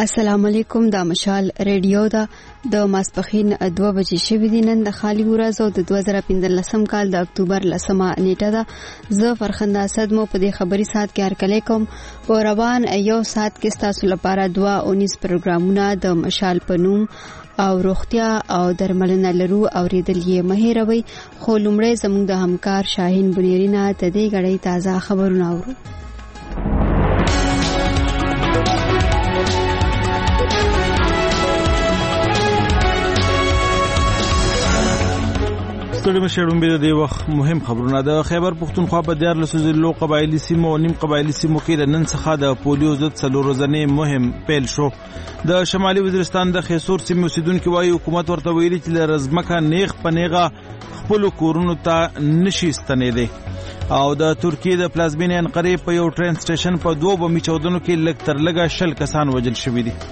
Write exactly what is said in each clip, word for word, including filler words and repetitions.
السلام علیکم. دا مشال ریډیو دا د ماسپخین دوه بجې شوې دي. نن د خالی ورځ او د دوه زره پنځلسم کال د اکتوبر لسمه نیټه ده. زه فرخنده اسد مو په دې خبري سات کې هرکلی کوم. په روان یو سات کې ستاسو لپاره دوه اونیس پروګرامونه د مشال په نوم او روغتیا او درملنه لرو اوریدل یې مه هېروئ. خو لومړی زموږ د همکار شاهین بنيري نه د دې غړۍ تازه خبرونه اورو. ستړي مشرون به د وخت مهم خبرونه. د خیبر پختونخوا په دیار لسو ضلعو قبایلی سیمو او نیم قبایلی سیمو کې د نن څخه د پولیو ضد څلور ورځې مهم پیل شو. د شمالي وزیرستان د خیسور سیمې اوسیدونکو وايي حکومت ورته ویلي چې له رزمکه نیغ پنیغه خپل کورونو ته نشي ستنېدی. او د ترکیې د پلازمینې انقرې په یو ټرین سټیشن په دوه بمي چاودنو کې لږ تر لږه شل کسان وژل شوي دي.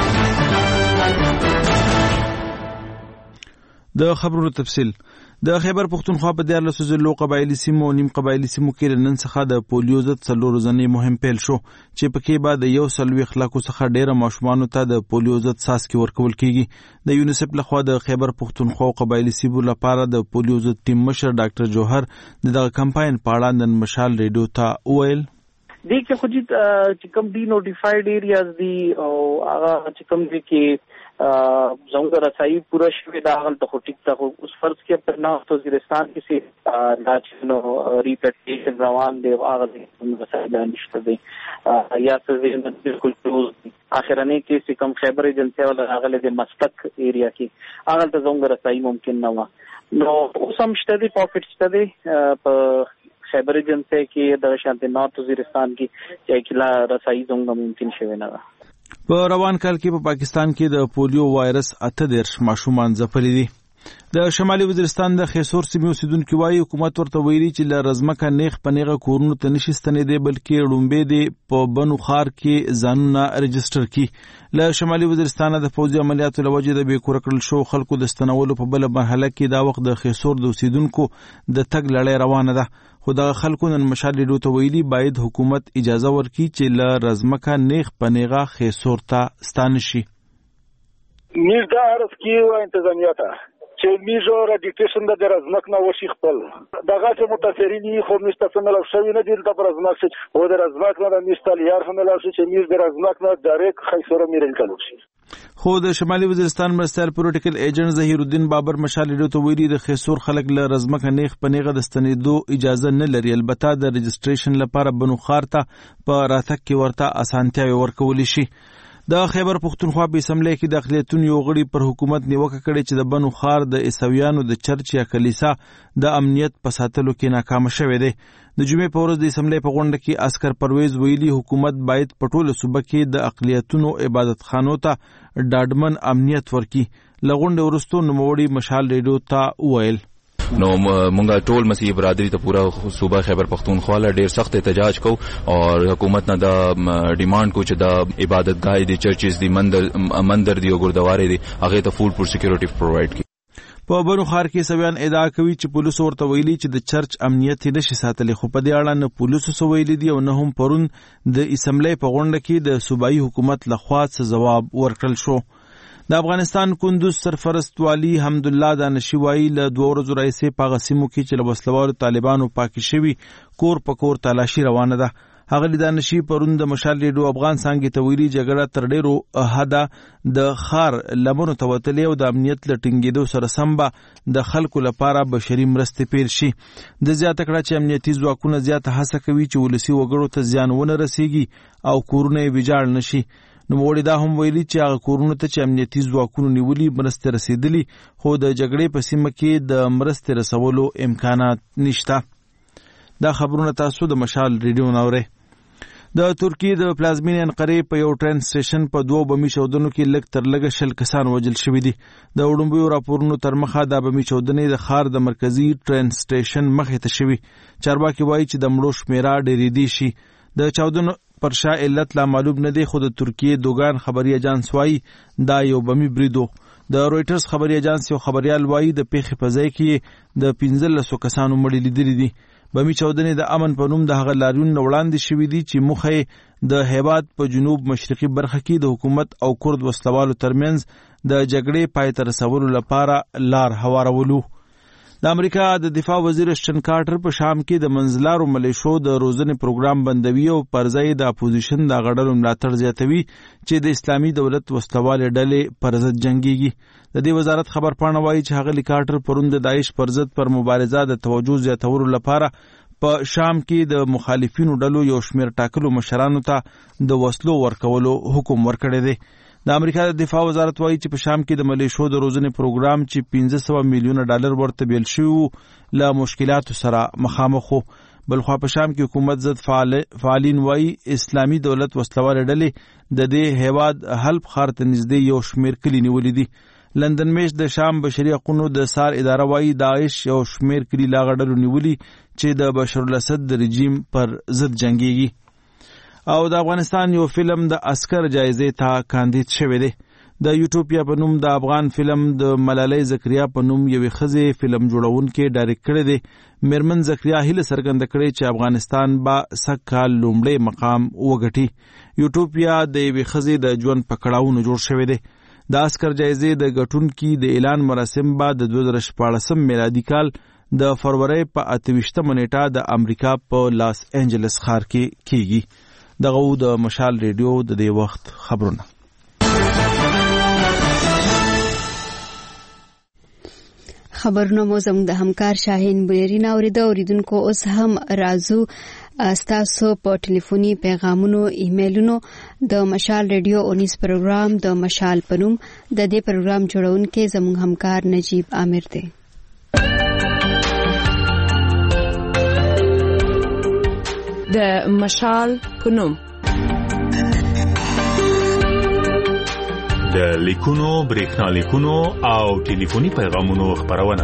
د خبرونو تفصیل. د خیبر پختونخوا په دیار لسو ضلعو قبایلی سیمو او نیم قبایلی سیمو کې نن څخه د پولیو ضد څلور ورځې مهم پیل شو چې پکې بعد یو څلوېښت لاکو څخه ډېره ماشومانو ته د پولیو ضد څاڅکي ورکول کیږي. د یونیسف لخوا د خیبر پختونخوا او قبایلی سیمو لپاره د پولیو ضد ټیم مشر ډاکټر جوهر د دغه کمپاین په اړه نن مشال ریډیو ته وویل. دې کې خو چې کوم دی نوټیفاید ایریاز دي او هغه چې کوم دي کې زموږ رسایي پوره شوې ده هغه ته خو ټیک ته اوس فرض کې په ناست وزیرستان کې سي ناچنو ریپټیشن روان دی هغه د رسایي نشته دی یا څه بالکل کلوز اخرنه کې سي کوم خیبر ایجنسی ولا هغه د مسلک ایریا کې هغه ته زموږ رسایي ممکن نه و. نو اوس هم شته دی پاکټ شته دی په خیبر ایجنسی کې د شانتي نارت وزیرستان کې چې کله رسایي زموږ ممکن شوی نه ده. په روان کال کې په پاکستان کې د پولیو وایرس اته دیرش ماشومان ځپلي دي. د شمالي وزیرستان د خیسور سیمې اوسیدونکو وايي حکومت ورته ویلي چې له رزمکه نیغ پنیغه کورونو ته نشي ستنېدی بلکې ړومبې دي په بنو خار کې ځانونه رجسټر کړي. له شمالي وزیرستان د پوځي عملیاتو له وجې د بې کوره کړل شو خلکو د ستنولو په بله مرحله کې دا وخت د خیسور د اوسیدونکو د تګ لړۍ روانه ده. خو دغه خلکو نن مشال ریډیو ته ویلي باید حکومت اجازه ورکړي چې له رزمکه نیغ پنیغه خیسور ته ستانه شي. میز دا عرض کیو انتظامیه ته چې میزو را ډیټیشن د رزمک نه وشي خپل دغه چې متاثرین خو مستثمر او شوی نه دي د رزمک چې و د رزمک نه د مستل یار هم لا چې میز د رزمک نه ډایرک خیسور میرل کلو شي. خو د شمالي وزیرستان مرستیال پولیټیکل ایجنټ ظهیر الدین بابر مشال ریډیو ته ویلي د خیسور خلک له رزمکه نیغ پنیغه د ستنېدو اجازه نه لري. البته د رجسټریشن لپاره بنو خار ته په راتګ کې ورته اسانتیاوې ورکولی شي. د خیبر پختونخوا په اسمبلی کې د اقلیتونو یو غړي پر حکومت نیوکه کړې چې د بنو خار د عیسویانو د چرچ یا کلیسا د امنیت په ساتلو کې ناکامه شوی دی. د جمعې په ورځ د اسمبلی په غونډه کې اسکر پرویز ویلي حکومت باید په ټوله صوبه کې د اقلیتونو عبادت خانو ته ډاډمن امنیت ورکړي. له غونډې وروسته نوموړي مشال ریډیو ته وویل. نو مونږه ټول مسیحي برادری ته پورا صوبه خیبر پختونخوا له ډیر سخت احتجاج کو او حکومت نه دا ډیماند کو چې دا عبادتګاه دي چرچز دي مندر مندر دي او ګردواري دي هغه ته فول پور سکیورټي پرووایډ کی. په بنو خار کې سویان ادعا کوي چې پولیسو ورته ویلي چې د چرچ امنیت یې نشي ساتلی خو په دې اړه نه پولیسو څه ویلي دي او نه هم پرون د اسمبلی په غونډه کې د صوبایي حکومت لخوا څه ځواب ورکړل شو. د افغانستان کندوز سرپرست والی حمدالله دانشي وایي له دوه ورځو راهیسې په هغه سیمو کې چې له وسلوالو طالبانو پاکې شوي کور په کور تالاشي روانه ده. ښاغلي دانشي پرون د مشال ریډیو افغان څانګې ته ویلي جګړه تر ډېرو حده د ښار لمنو ته وتلې او د امنیت له ټینګېدو سره سم به د خلکو لپاره بشري مرستې پیل شي. د زیاته کړه چې امنیتي ځواکونه زیاته هڅه کوي چې ولسي وګړو ته زیان ونه رسېږي او کورونه یې ویجاړ نه شي. نوموړي دا هم ویلي چې هغه کورونو ته چې امنیتي ځواکونو نیولي مرستې رسېدلي خو د جګړې په سیمه کې د مرستې رسولو امکانات نشته. دا خبرونه تاسو د مشال ریډیو نه اورئ. د ترکیې د پلازمینې انقرې په یو ټرین سټیشن په دوه بمي چاودنو کې لږ تر لږه شل کسان وژل شوي دي. د وړومبیو راپورونو تر مخه دا بمي چاودنې د ښار د مرکزي ټرین سټیشن مخې ته شوي. چارواکي وایي چې د مړو شمېره ډېرېدی شي. د چاودنو پر شا علت لا معلوم نه دی خو د ترکیې دوګان خبري اجانس وایي دا یو بمي بریدو. د رويټرز خبري اجانس یو خبريال وایي د پیښې په ځای کې د پنځلسو کسانو مړي لیدلي دي. بمی چودنې د امن په نوم د هغه لاریون وړاندې شوې دي چې مخه د هیواد په جنوب مشرقي برخه کې د حکومت او کورد وسلوالو ترمنځ د جګړې پای ته رسولو لپاره لار هوارولو. د امریکا د دفاع وزیر اشټن کارټر په شام کې د منځلارو ملیشو د روزنې پروګرام بندوي او پر ځای د اپوزیشن د غړو ملاتړ زیاتوي چې د اسلامي دولت وسلوالې ډلې پر ضد جنگيږي. د دې وزارت خبر پاڼه وایي چې هغه کارټر پرون د داعش پر ضد پر مبارزه د توجه زیاتولو لپاره په شام کې د مخالفینو ډلو یو شمېر ټاکلو مشرانو ته د وسلو ورکولو حکم ورکړی دی. د امریکا د دفاع وزارت وایي چې په شام کې د ملیشو د روزنې پروګرام چې پنځه سوه میلیونه ډالر ورته بیل شوي له مشکلاتو سره مخامخ وو. بلخوا په شام کې حکومت ضد فعالین وایي اسلامي دولت وسلوالې ډلې د دې هیواد حلب ښار ته نږدې یو شمېر کلي نیولي دي. لندن میش د شام بشري حقوقو د سار اداره وایي داعش یو شمېر کلي لا غړلو نیولي چې د بشار الاسد د رژیم پر ضد جنگيږي. او د افغانستان یو فلم د اسکر جایزې ته کاندید شوی دی. د یوټوپیا په نوم د افغان فلم د ملالۍ زکریا په نوم یوې ښځې فلم جوړونکي ډایرکټ کړی دی. میرمن زکریا هیله څرګنده کړې چې افغانستان به سږ کال لومړی مقام وګټي. یوټوپیا د یوې ښځې د ژوند په کړاوونو جوړ شوی دی. د اسکر جایزې د ګټونکي د اعلان مراسم به د دوه زره شپاړسم میلادي کال د فروری په اته ویشتمه نیټه د امریکا په لاس انجلس ښار کې کیږي. دغه د مشال ریډیو د دې وخت خبرونه. خبرونه مو زموږ د همکار شاهین بویرین اوریدو. اوریدونکو اوس هم راځو ستاسو په ټلیفوني پیغامونو ایمیلونو د مشال ریډیو اونیس پروګرام د مشال پنوم د دې پروګرام جوړونکي زموږ همکار نجیب عامر دی. د مشال پنوم د لیکونو بریښنا لیکونو او ټلیفوني پیغامونو خبرونه.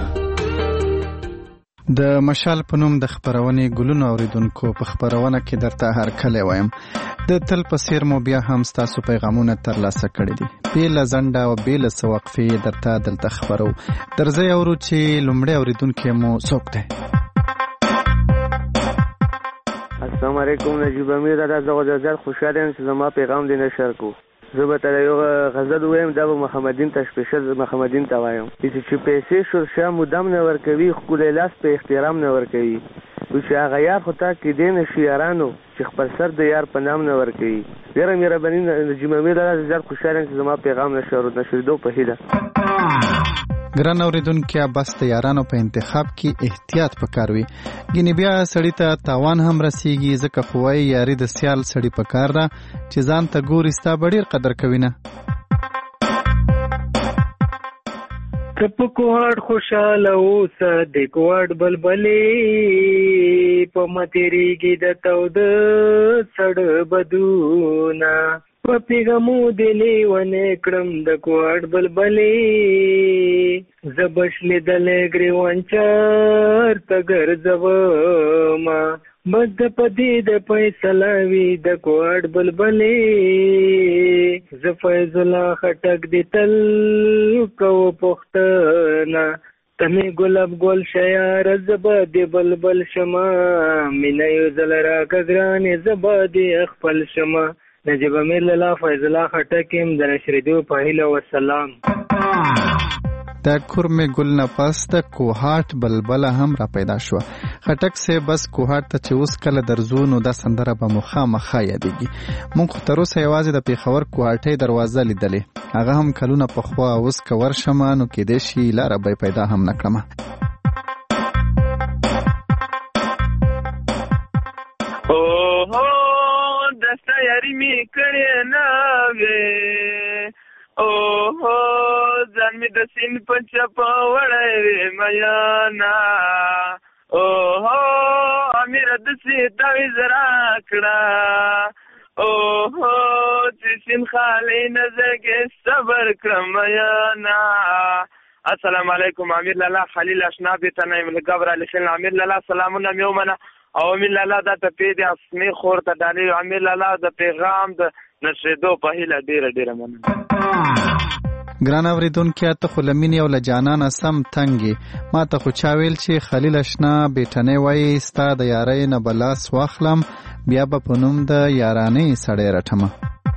د مشال پنوم د خبرونې ګلونو اوریدونکو په خبرونه کې درته هر کله وایم د تل په څیر مو بیا هم تاسو پیغامونه ترلاسه کړي دي. بیل زنده او بیل سوقفي درته دلته خبرو درځي اورو چې لومړی اوریدونکو مو څوک دی. السلام علیکم نجیب امیر دادا زه زړه خوشاله یم چې زما پیغام دې نشر کو. زه به تر یو غزل وایم دا به محمدین ته سپیشل محمدین ته وایم چې پیسې شورشا مدام نه ورکوي خو لاس په احترام نه ورکوي چې هغه یار خو تا کې دین شي یارانو چې خپل سر د یار په نام نه ورکوي. ډیره مهرباني نجیب امیر دادا زړه خوشاله یم چې زما پیغام نشر نشریدو په هیله. ګران اوریدونکو بس د یارانو په انتخاب کې احتیاط پکار وي. ګینه بیا سړی ته تاوان هم رسیږي ځکه خوای یاري د سیال سړی پکار ده چې ځان ته ګوري ستا ډیر قدر کوي نه. کپ کوهړ خوشاله اوسه د کوهړ بلبلې په متریږي د تود سړ بدونا په پیغامو دلې ونه کړم د کوهړ بلبلې زبش لیدلې ګریوان چار ته ګرځوما بد پدې د فیصله وی د کوهړ بلبلې ز فیض الله خټک دې تل کو پختنا تمه ګلاب ګل شیار زبد بلبل شما مینه یو زلرا کګران زبد خپل شما. نجیب امیر لالا فیض الله خټکیم د نشریدو په هیله والسلام. د کورمه ګل نه پس د کوهات بلبل هم را پیدا شو. خټک سه بس کوهات ته چې اوس کله درځو نو د سندره به مخامخه یادېږي. مونږ تر اوسه یوازې د پیښور کوهاټي دروازه لیدلې هغه هم کلونه په خوا اوس کور شمه نو کې دې شي لار به پیدا هم نکړم. یاری می کړی نه وې او هو ځان می د سین په چپا وړای وې میا نا او هو امیر د سي تعویذ را کړه او هو چې سین خالي نظر کې صبر کړم میا نا. السلام علیکم امیر لالا خلیل اشنا به تنه ملګبر علی شل امیر لالا سلامونه میومنه او امیر لالا دا ته پیډه اسمه خور ته دالي امیر لالا د پیغام د نشریدو په هیله ډیره ډیره مننه. ګران اوریدونکو ته خو لمینې او له جانانه سم تنګې ما ته خو چا ویل چې خلیل اشنا بیټنۍ وایي ستا د یارۍ نه به لاس واخلم بیا به په نوم د یارانۍ سړی رټمه.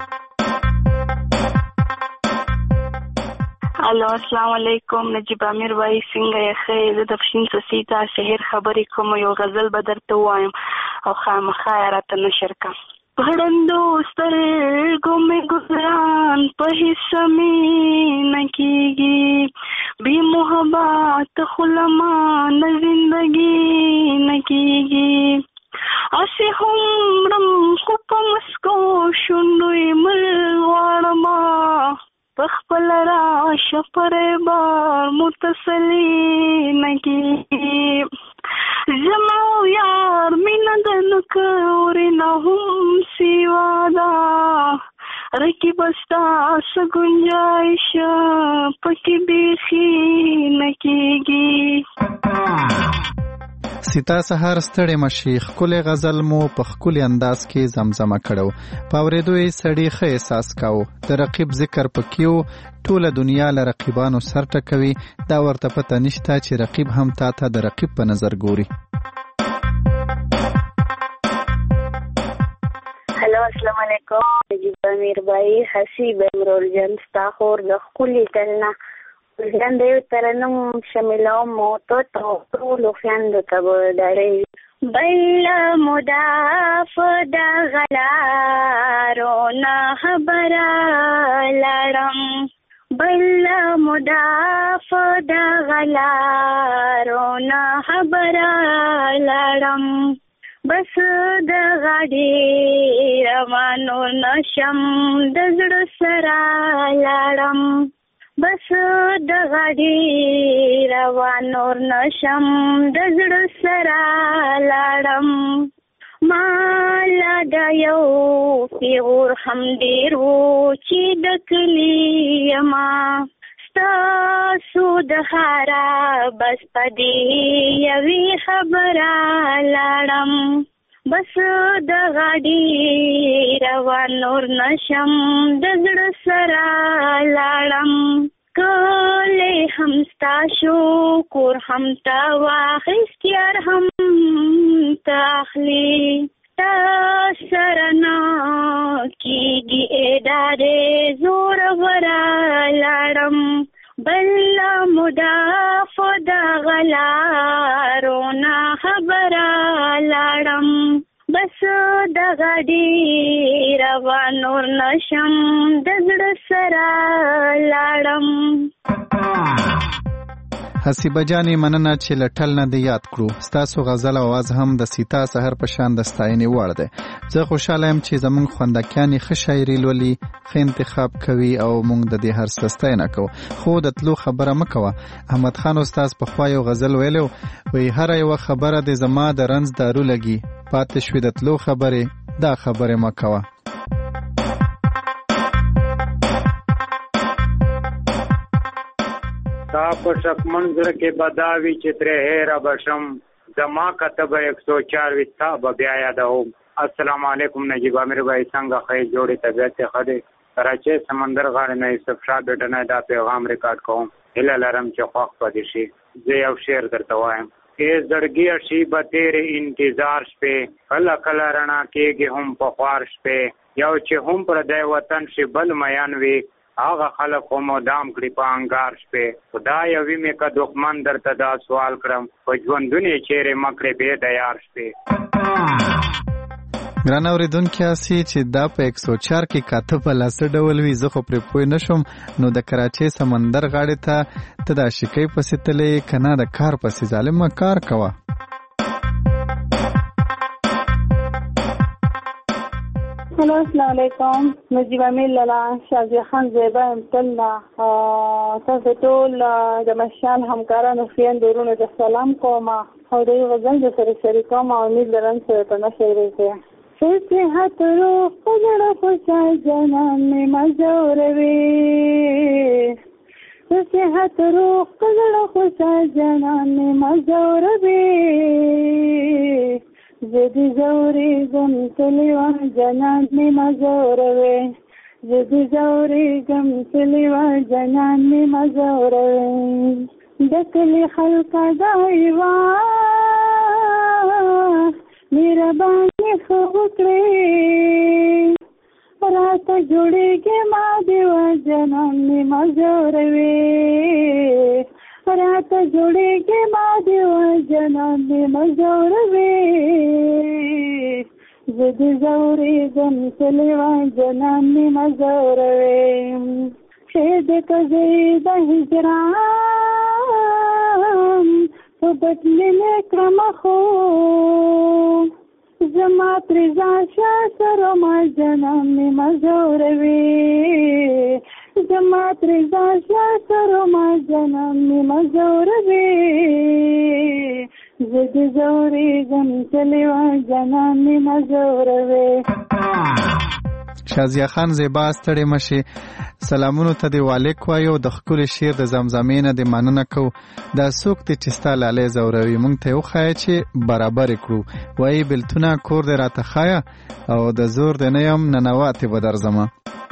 الو السلام علیکم. نجیب امیر وایي څنګه یې ښه؟ زه د پښین سسیتا شهر خبرې کوم. یو غزل به درته ووایم او خامخا یې راته نشر کړه. غړندو سترګو مې ګزران په حصه مې نه کېږي، بې محبت خو له ما نه زندګي نه کېږي. هسې هم مرم خو په مسکو شونډو یې مړ غواړمه، په خپله راشه پر بار مو تسلي نه کېږي. زما او یار مینه د نکورې نه هم سیوا ده، رقیب ستا څه ګنجایش پکې بیخي نه کېږي. سیتا سهار ستړی مشي ښکلی غزل مو په ښکلي انداز کې زمزمه کړو. په اورېدو یې سړي ښه احساس کاوه. د رقیب ذکر پکې و. ټوله دنیا له رقیبانو سر ټکوي، دا ورته پته نشته چې رقیب هم تا ته د رقیب په نظر ګوري. هلو السلام علیکم. نجیب امیر بھائی حسیب امرول جان ستا خور د ښکلي تلنه ځان د یو ترنم شاملوم مو تو ټولو خویندو ته به ډارې بل مداف دغه لارو نه خبره لرم، بل مداف دغه لارو نه خبره لرم، بس دغه ډېره روانو نشم د زړه سره لاړم، بس دغه ډېره روانو نشم د زړه سره لاړم. مالا دا یو پیغور هم ډېر و چې د کلي یما، ستاسو د ښاره بس په دې یوې خبره لاړم، بس دغه ډېره روانو نشم د زړه سره لاړم. کلی هم ستا شو کور هم تا واخیست یار هم تا اخلي، تا سره نه کېږي ادارې زوروره لاړم، بل مداف دغه لارو نه خبره لاړم، بس دغه ډېره روانو نشم د زړه سره لاړم. حسیبه جانې مننه چې له ټل نه دې یاد کړو. ستاسو غزل اواز هم د سیتا سحر په شان د ستاینې وړ دی. زه خوشحاله یم چې زموږ خوندکیانې ښه شاعري لولي، ښه انتخاب کوي او موږ د دې هر څه ستاینه کوو. خو د تلو خبره مه کوه. احمد خان استاد پخوا یو غزل ویلی وایي هره یوه خبره دې زما د رنځ دارو لګي، پاتې شوې د تلو خبرې دا خبرې مه کوه. تا په شکمن زړه کې بداوي چې ترې هېره بشم، زما کتبه یک سو چار وي ستا به بیا یادوم. السلام علیکم نجیب امیر بھائی څنګه ښه جوړې طبیعت یې ښه دی؟ کراچۍ سمندر غاړې نه یوسف شاه بیټنۍ دا پیغام ریکارډ کوم. هیله لرم چې خوښ پاتې شي. زه یو شعر درته وایم. ای زړګي شي به تیرې انتظار شپې، کله کله رڼا کېږي هم په خوار شپې، یو چې هم پردی وطن شي بل میان وي، هغه خلک خو مدام کړي په انګار شپې. خدای وي مې که دښمن درته دا سوال کړم، په ژوندون یې چیرې مه کړې بې د یار شپې. ګران اورېدونکي هسې چې دا په یک سو چار کې کاته په لاسه ډول وي، زه خو پرې پوه نه شوم. نو د کراچۍ سمندر غاړې ته ته د عاشقۍ پسې تلې که نه د کار پسې؟ ظالمه کار کوه. هلو السلام علیکم. نجیب امیر لالا شازیه خان زیبا امتلنا تاسو ټول د مشال همکارانو خویندو ورونو ته سلام کوم او د یو غزل د سره شریکوم او امید لرم چې په نشه ویږي. صحت روح قدر خوشای جانان می مزوروي، صحت روح قدر خوشای جانان می مزوروي، زدی زوری زم تلیوان جنان می مزوروي، زدی زوریگم سلیوا جنان می مزوروی دکلی خلق دایوا میرا بانی خوکری رات جوڑیگی ما دیوا جنان می مزوروی رات جوڑیگی ما دیوا جنان می مزوروی زدی زوریگم سلیوا جنان می مزوروی شید کزید هجران تو بدلی نکرم خو زما ترزا شا سرما جنان می مزوروی زما ترزا شا سرما جنان می مزوروی زدی زوریگم سلیوا جنان می مزوروی. شازیه خان زیبا ستړې مشي سلامونو ته دی والیک وایو د خپل شعر د زمزمې نه د مننه کو دا څوک ته چستا لاله زوروي مونږ ته وخایې چې برابر کړو وای بلتونه کور دې راته خایا او د زور د نیم ننواتې به درځم.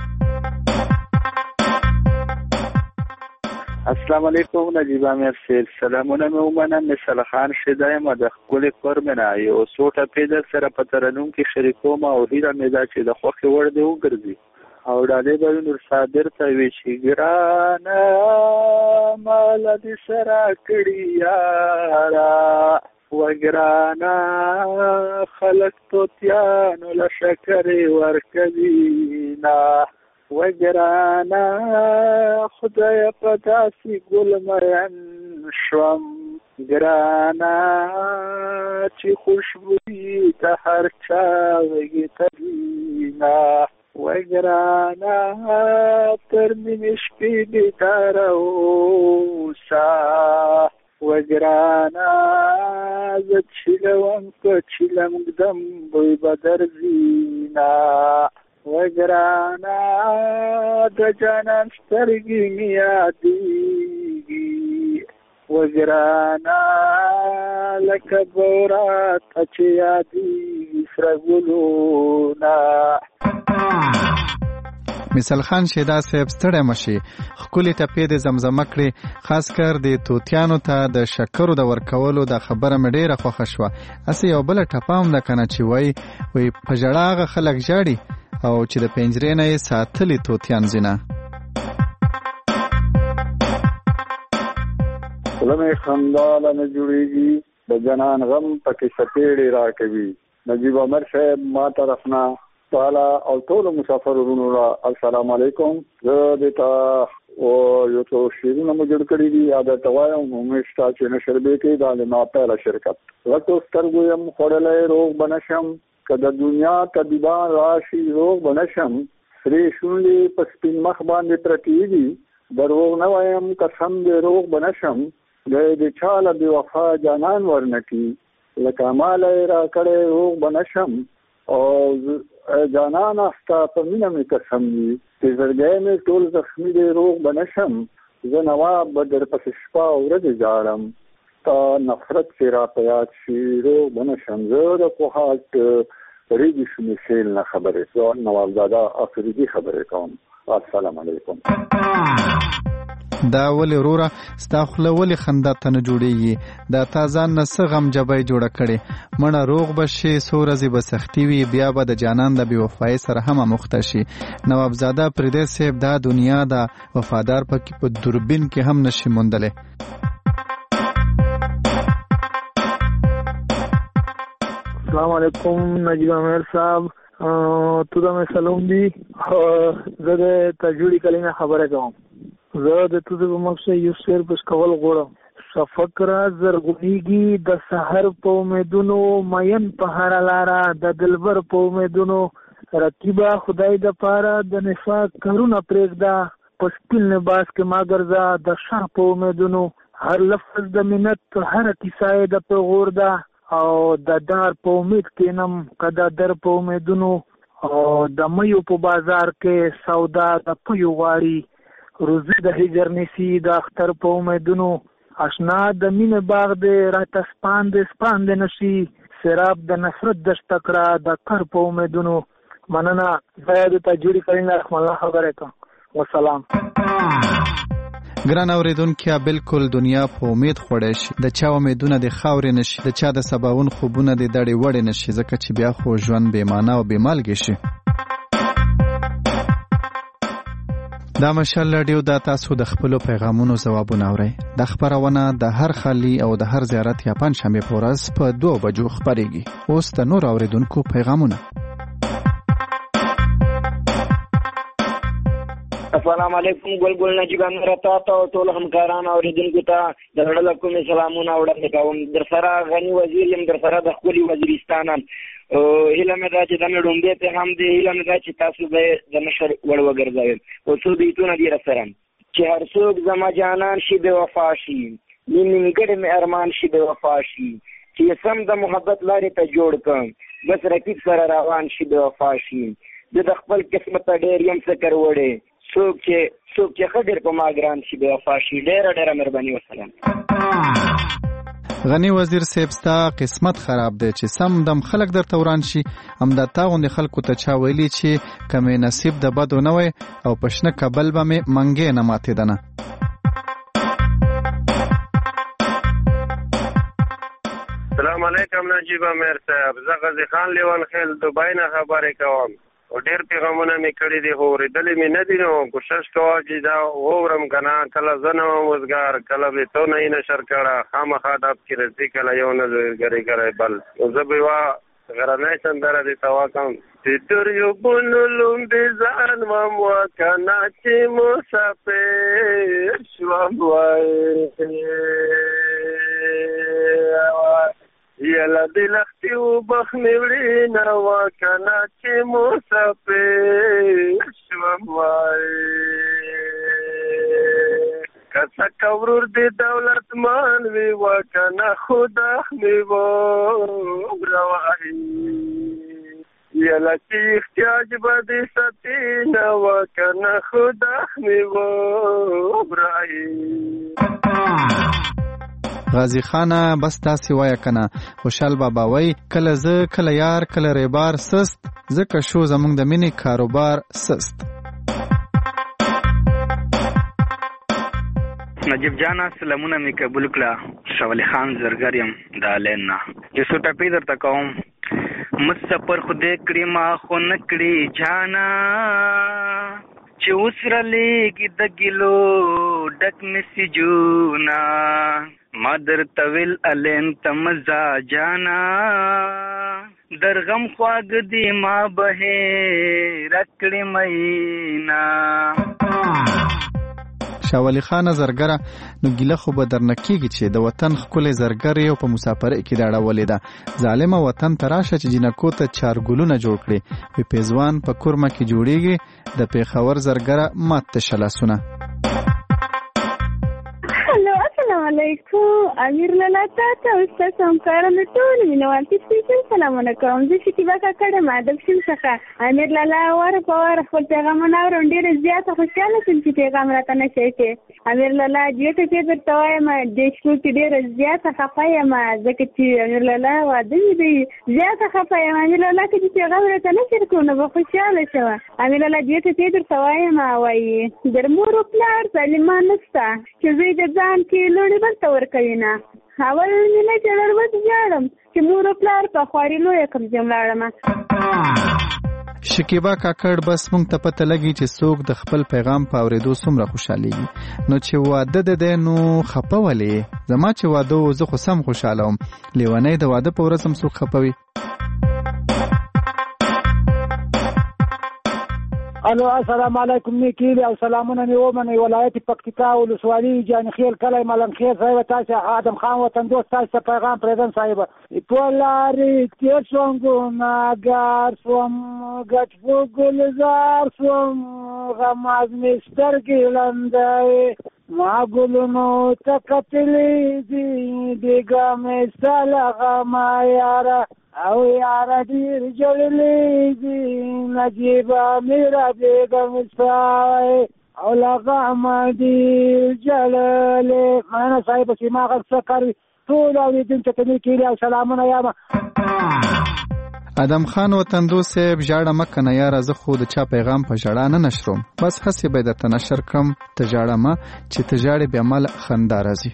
السلام علیکم نجیب امیر سیل سلامونه مې ومنم مثال خان شیدایم د خپل کورمنه یو سوټه پیدا سره په ترنم کې شریکوم او هیله مې دا چې د خوخي ور دی وګرځي او ډالې به نور صادر ته وی شي ګرانه مال دې سره کړی یارا وګرانه خلق توتیانو له شکر ورکوي نه وگرانا خدای پداسی گل مرن شوم گرانا چی خوشبویی تا هر چاوگی تبینا وگرانا ترمینش پی بیدار اوسا وگرانا زد چیلوان که چیلم گدم بوی بدر زینا وگرانا د جانان سترګې مې یادېږي وگرانا لکه بورا ته چې یادېږي سره ګلونه. مثال خان شیدا صاحب ستړی مشي ښکلې ټپې د زمزمه کړې خاص کر د توتیانو ته د شکرو د ورکولو د خبره مې ډېره خوښه شوه. هسې یو بله ټپه هم ده که نه چې وایي وایي په ژړا هغه خلک ژاړي او چې د پنجرې نه یې ساتلي توتیان ځینه. خوله مې خنداله نه جوړېږي د جنان غم پکې څپېړې راکوي. نجیب امیر صاحب ما طرف نه تعالی او ټولو مسافر ورونو را السلام علیکم. زه دې ته یو څو شعرونه مو جوړ کړي دي یا درته وایم همیشته چې نشر به کې دا د ناپیله شرکت غټو سترګو یم خوړلی روغ به نشم که د دنیا طبیبان راشي روغ به نشم سرې شونډې په سپین مخ باندې پرتې دي دروغ نه وایم قسم دې روغ به نشم دی د چا له بې وفا جانان ورنکي لکه ماله یې را کړی روغ به نشم او جانان ستا په مینه مې قسم وي چې زړګی مې ټول زخمي دی روغ به نشم زه نواب به در پسې شپه او ورځې جاړم تا نفرت چې را په یاد شي روغ به نشم زه د کوهاټ ریډي شمې سیل نه خبرې زه نوابزاده افریدي خبرې کوم. السلام علیکم. دا ولې وروره ستا خوله ولې خندا ته نه جوړېږي دا تا ځان نه څه غم جبی جوړه کړې مړه روغ به شي څو ورځې به سختي وي بیا به د جانان د بې وفایۍ سره هم مخته شي. نوابزاده پریدی صاحب دا دنیا دا وفادار پکې په دوربین کې هم نشي موندلی. السلام علیکم نجیب امیر صاحب تو دا میں سلام دی زه د تجویړي کلینه خبره کوم. زه د تو د مقصد یو شعر پس کول غواړم. شفق را زرغونیږي د سحر په امیدونو مین په هر لاره د دلبر په امیدونو رقیبه خدای د پاره د نفاق کارونه پرېږده په سپین لباس کې ما ګرځه د شر په امیدونو هر لفظ د منت هر کیسه د پیغور ده او د دار په امید کېنم که د در په امیدونو او د میو په بازار کې سودا د پیو غواړي روزي د هجر نسی د اختر په امیدونو اشنا د مینې باغ دی راته سپاند سپاند نشي سراب د نفرت د شتکړه د کر په امیدونو مننه. زه د تجویدي کلین رحم الله خبرې کوم. والسلام. ګران اوریدونکو بالکل دنیا په امید خوړې شي د چا امیدونه د خاورې نشي د چا د سباون خوبونه د دړې وړې نشي ځکه چې بیا خو ژوند بې معنا او بې مالګې شي. دا مشال رادیو دا تاسو د خپل پیغامونو ځوابونه اورئ. د خبرونه د هر خلی او د هر زیارت یا پنځ شنبه په ورځ په دوه بجو خبريږي. اوس د نور اوریدونکو پیغامونه. السلام علیکم ګل ګل نجیب امیر تاسو او ټول همکاران او اوریدونکو ته د زړه کوم سلامونه وړاندې کوم. در سره غنی وزیر یم، در سره د خپل وزیرستان هیله مې دا چې د نړومبې پیغام دی، هیله مې دا چې تاسو به د نشر وړ وګرځوئ او څو بیتونه دي را سره چې هر څوک زما جانان شي بې وفا شي، نیمګړی مې ارمان شي بې وفا شي، چې سم د محبت لارې ته جوړ کړم بس رقیب سره روان شي بې وفا شي. زه د خپل قسمت ډېر یم فکر وړی څوک چې څوک چې ښه ډېر په ما ګران شي بې وفا شي. ډېره ډېره مهرباني. وسلام. غنی وزیر صاحب ستا قسمت خراب دی چې سم دم خلک درته وران شي. همدا تا غوندې خلکو ته چا ویلي چې کمې نصیب د بدو نه وی او پښنه کبل به مې منګې نه ماتېدنه. السلام علیکم نجیب امیر صاحب، زه غازی خان لیوان خیل دوبای نه خبرې کوم. او ډېر پیغامونه مې کړي دي خو اورېدلې مې نه دي، نو کوشش کوه چې دا واورم که نه. کله زه نه وم وزګار، کله به تو نه یې نشر کړه، خامخا ډب کې رسي کله یو نه ګرې ګرې بل. نو زه به یوه غرنۍ سندره دې ته وکړم چې تر یو بونو لومبې ځان وم وکنه چې مسافر شوم وایې یلا دلختی و بخمی وړي نه وکنه چې مسافر شوم وایې کڅه کورور دې دولت مان وی وکنه خدا می و روایې یلا چې احتیاج باندې ستی نه وکنه خدا می و روایې. غازی خانه بس تاسې وایه کنه. خوشحال بابا وای کله زه کله یار کله ریبار سست، ځکه شو زمونږ د مینې کاروبار سست. نجیب جانا سلامونه می قبول کړه. شاولی خان زرګر یم د لینا چې څو ټپې درته کوم. مسافر خدای کړي ما خو نه کړي جانا چې اوس رلیږي د ګیلو ډک مسجونه ما درته ویل الین ته مزه جانا درغم خواږ دي ما بهر کړي مینا. شاولی خان زرګره نو ګیله خو به درنه کېږي چې د وطن ښکلی زرګر یو په مسافرۍ کې د اړولې ده. ظالمه وطن ته راشه چې جنکو ته چارګلونه جوړ کړي. وی پیزوان په کورمه کې جوړیږي د پیښور زرګره مات تشه لاسونه. السلام علیکم امیر لالا تاسو او تاسو همکارانو ټول مینوال سپیشل سلامونه کوم. زه شکیبا کاکړه مادب شم څخه. امیر لالا ور په ور خپل پیغامونه اورم، ډېر زیاته خوشاله شوم چې پیغام راته نشي کې. امیر لالا دې ته چې درته وایم د شپو کې ډېر زیاته خفه یم ځکه چې امیر لالا واده دی زیاته خفه یم. امیر لالا کې چې پیغام راته نشي کو نو به خوشاله شم. امیر لالا دې ته چې درته وایم وایي در مور او پلار ظالمان نشته چې زوی د ځان کې لوړې بل ته ورکوي نه. اول مې نه چې لربت جاړم چې مور او پلار په خواري لویه کم ځم لاړم. شکیبا کاکړ بس مونږ ته پته لګي چې څوک د خپل پیغام په اورېدو څومره خوشحالېږي. نو چې واده د دی نو خفه ولې؟ زما چې واده و زه خو سم خوشحاله وم. لیونی د واده په ورځ هم څوک خفه وي. الو السلام علیکم نیکیلی او سلامونه مې ومنئ. ولایت پکتیکا ولسوالي جانخیل کلی ملنخیل صاحب تاسو آدم خان وطن دوست تاسو ته پیغام پرېږدم صاحب. په لارې تېر شوم ګناهګار شوم ګټ په ګلزار شوم غماز مې سترګې لنډوي ما ګلونو ته کتلې دي بېګا مې ستا له غمه یاره او یاره ډېر جوړلې دي نجیبه میرا بیګم سای او له غمه ډېر جړلې. مننه صاحب چې ما غږ څه کوي ټول اورېدونکو ته مې کیلي او سلامونه یامه. ادم خان وطندو صاحب ژاړه مکه نه یاره زه خو د چا پیغام په ژړا نه نشروم بس هسې به درته نشر کړم ته ژاړه مه چې ته ژاړې بیا ماله خندا راځي.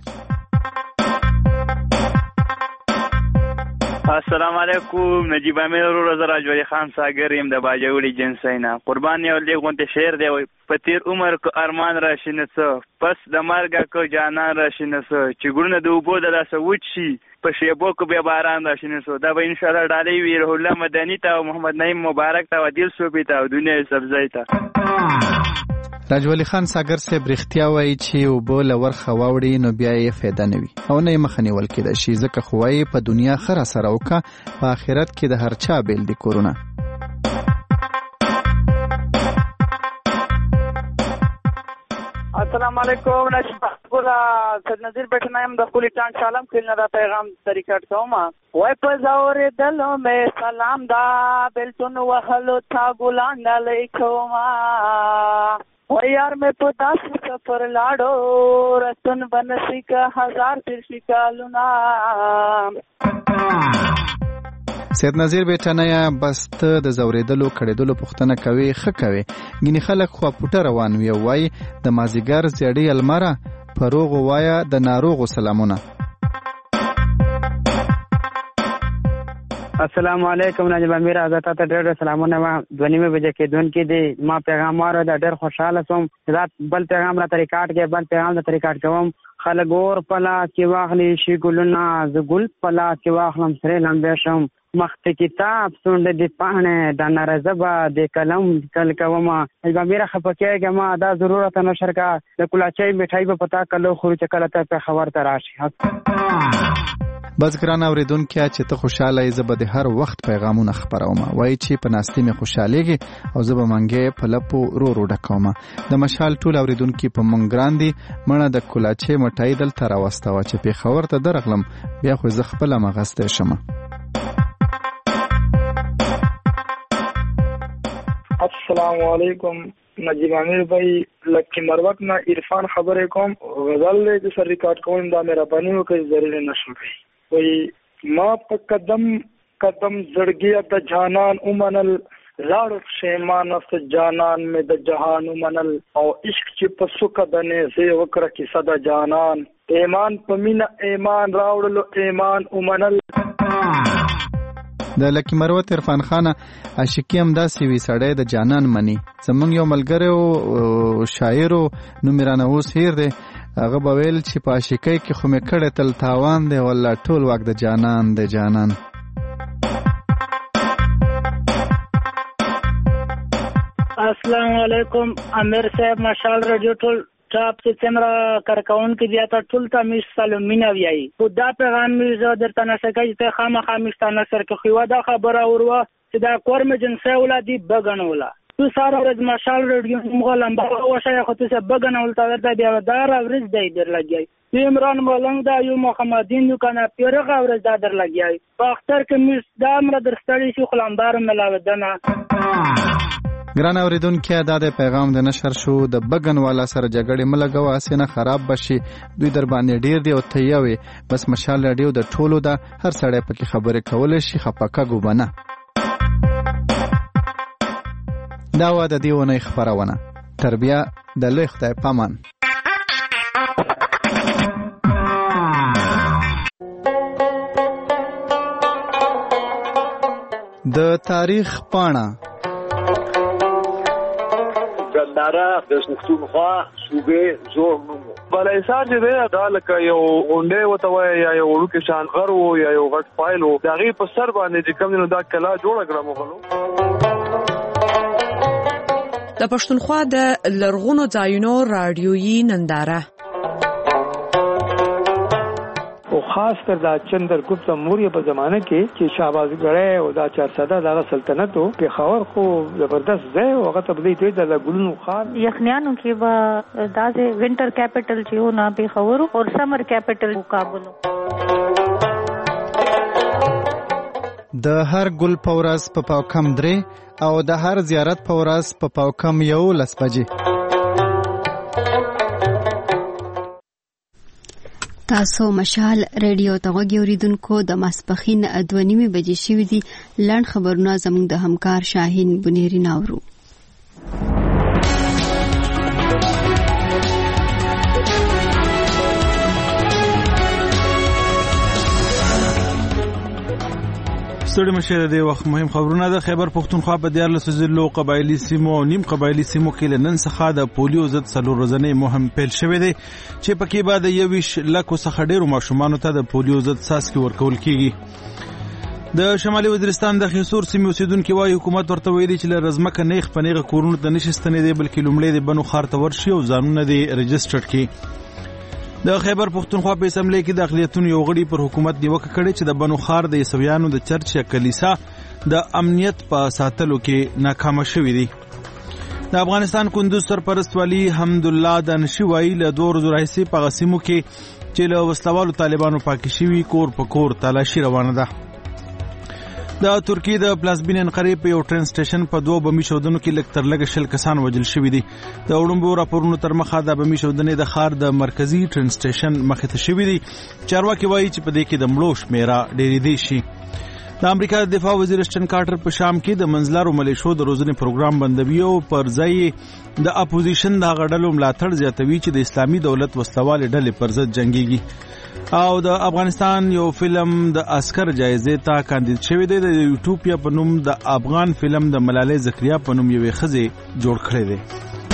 السلام علیکم نجیب امیر ورور زه راجوړي خان ساګر یم د باجوړي جنسۍ نه. قربان یو لږ غونډې شعر دی په تیر عمر کو ارمان راشي نه څه پس د مرګه کو جانان راشي نه څه چې ګورنه د اوبو د لاسه وچ شي په شیبو کو بیا باران راشي نه څه دا به ان شاء الله ډالۍ وي روح الله مدني ته او محمد نعیم مبارک ته او دل صوفي ته او دنیا سبزی ته. راجولی خان ساګر صاحب رښتیا وایي چې اوبه له ورخه واوړي نو بیا یې فایده نه وي او نه یې مخه نیول کېدای شي ځکه خو وایي په دنیا ښه راسره وکړه په آخرت کې د هر چا بیل دي کورونه. السلام علیکم نشبه ګوله سید نظیر بیٹھنا یم د خپلې ټانک سالم کلي نه دا پیغام ریکارډ کوم. وای په زورېدلو مې سلام دا بېلتون وهلو تا ګلان ډالۍ کومه وای یار مې په داسې سفر لاړو رستون بنسي که هزار ترشي کالونه. سید نظیر بیٹنیا بس ته د زورېدلو کړېدلو پوښتنه کوي ښه کوي ګینې خلک خوا پوټه روان وي او وایي د مازدیګر زیړې المره په روغو وایه د ناروغو سلامونه. السلام علیکم نجیب امیر زه تا ته ډېر سلامونه وایم. دوه نیمې بجې کېدونکي دی ما پیغام واورېد ډېر خوشحاله شوم دا بل پیغام راته ریکارډ کړې بل پیغام راته ریکارډ کوم. خلک اور په لاس کې واخلي شي ګلونه زه ګل په لاس کې واخلم سرې لمبې شم مخته کتاب څونډه د پاڼې د نارزه به د قلم لیکل کومه. نجیب امیر خفه کېږم دا ضرورت نشر کا د کلاچۍ مټۍ به پتا کلو خوري چې کله ته پېښور ته راشي. بس ګران اورېدونکي چې ته خوشاله یې زه به د هر وخت پیغامونه خپروم وایي چې په ناستې مې خوشحالېږي او زه به منګې په لپو رو رو ډکوم. د مشال ټول اورېدونکي په مونږ ګران دي مړه د کلاچې مټۍ دلته راوستوه چې پېښور ته درغلم بیا خو زه خپله مغستی شمه. السلام علیکم نجیب امیر بھائی لکی مروت نه عرفان خبرې کوم غزل دې سر ریکارډ کوم دا مهرباني وکړئ ضروري نشم وي ما په قدم قدم زړګي د جانان ومنل لاړو شیمان است جانان مې د جهان ومنل او عشق چې په سوکه د نېزې وکړه کیسه د جانان ایمان په مینه ایمان راوړلو ایمان ومنل. د لکی مروت عرفان خان عاشقي هم داسې وي سړی د جانان مني. زمونږ یو ملګری او شاعر نوم یې رانه اوس هیر دی هغه به ویل چې په عاشقۍ کې خو مې کړی تل تاوان دی والله ټول واک د جانان د جانان. السلام علیکم امیر صاحب مشال رادیو ټول ټاپ چې څومره کارکونکي دي ته ټول ته مې سلامونه وایي خو دا پیغام مې زه درته نشم کوي ته خامخا مې ستانه سر کې خو دا خبره وروه چې دا کور مې جنسي ولادي بغنوله تو ساره ورځ مشال رادیو موږ لمبا وشه خو ته بغنول تا درته بیا دا ورځ دی در لګي عمران مولنګ دا یو محمدین یو کنه پیرغه ورځ دا در لګي په اختر کې مې دا مر درستړي شو خلمبار ملاودنه. ګران اوریدونکو دا د پیغام د نشر شو د بغن والا سره جګړې ملګو اسنه خراب بشي دوی در باندې ډیر دی او ته یوي بس مشال رادیو د ټولو دا هر سړی پکې خبرې کول شي خپکا ګوبنه. دا و د دیونه خبرونه تربیه د لوی خدای پامان. د تاریخ پاڼه داره د پښتونخوا صوبې زور نومو بلایسار چې دی دا لکه یو غونډې وته وای یا یو وړوکی شان غر و یا یو غټ فایل و د هغې په سر باندې چې کوم نو دا کلا جوړه کړه مغلو. د پښتونخوا د لرغونو ځایونو رادیويي ننداره او خاص کر دا چندرګپت موریه په زمانه کې چې شهبازګړی او دا چارسده دغه سلطنت او پېښور خو زبردست ځای او هغه ته بدی ته د ګلونو خار یخنیانو کې به دا چې وینټر کیپټل چې و نه پېښور او سمر کیپټل کابل. د هر ګل پورس په پاو کم درې او د هر زیارت پورس په پاو کم یو لس بجې. تاسو مشال ریډیو ته غوږی اوریدونکو د ماسپخین دوه نیمې بجې شوې دي. لنډ خبرونه زموږ د همکار شاهین بنيري ناورو. ستړي مشه د وخت مهم خبرونه د خیبر پښتونخوا په دیارلس ضلعو قبایلی سیمو او نیم قبایلی سیمو کې نن څخه د پولیو ضد څلور ورځنی مهم پیل شوې ده چې پکې بعد یویش لکو څخه ډیرو ماشومانو ته د پولیو ضد څاڅکي ورکول کیږي. د شمالي وزیرستان د خیسور سیمې اوسیدونکو وايي حکومت ورته ویلي چې لرزمکه نیخ پنیغه کورونو ته نشستنې دي بلکې لومړی د بنو خار ته ورشي او ځانونه دي رجسټر کړي. د خیبر پښتونخوا په اسمبلی کې د اقلیتونو یو غړي پر حکومت نیوکه کړې چې د بنو خار د عیسویانو د چرچ یا کلیسا د امنیت په ساتلو کې ناکامه شوې دي. د افغانستان کندوز سرپرست والی حمدالله دانشي وایي له دوه ورځو راهیسې په غسیمو کې چې له وسلوالو طالبانو پاکې شوي کور په کور تالاشي روانه ده. د ترکیې د پلازمینې انقرې په یو ټرین سټیشن په دوه بمي چاودنو کې لږ تر لږه شل کسان وژل شوي دي. د وړاندو راپورونو تر مخه د بمي چاودنې د ښار د مرکزي ټرین سټیشن مخې ته شوي دي. چارواکي وایي چې په دې کې د مړو شمیره ډېرېدی شي. د امریکا د دفاع وزیر اشټن کارټر په شام کې د منځلارو ملیشو د روزنې پروګرام بندوي او پر ځای د اپوزیشن د غړلو ملاتړ زیاتوي چې د اسلامي دولت وسلوال ډلې پر ضد جنگيږي. او د افغانستان یو فلم د اسکر جایزې ته کاندید شوی دی. د یوټوپیا په نوم د افغان فلم د ملالۍ زکریا په نوم یوې ښځې جوړ کړی دی.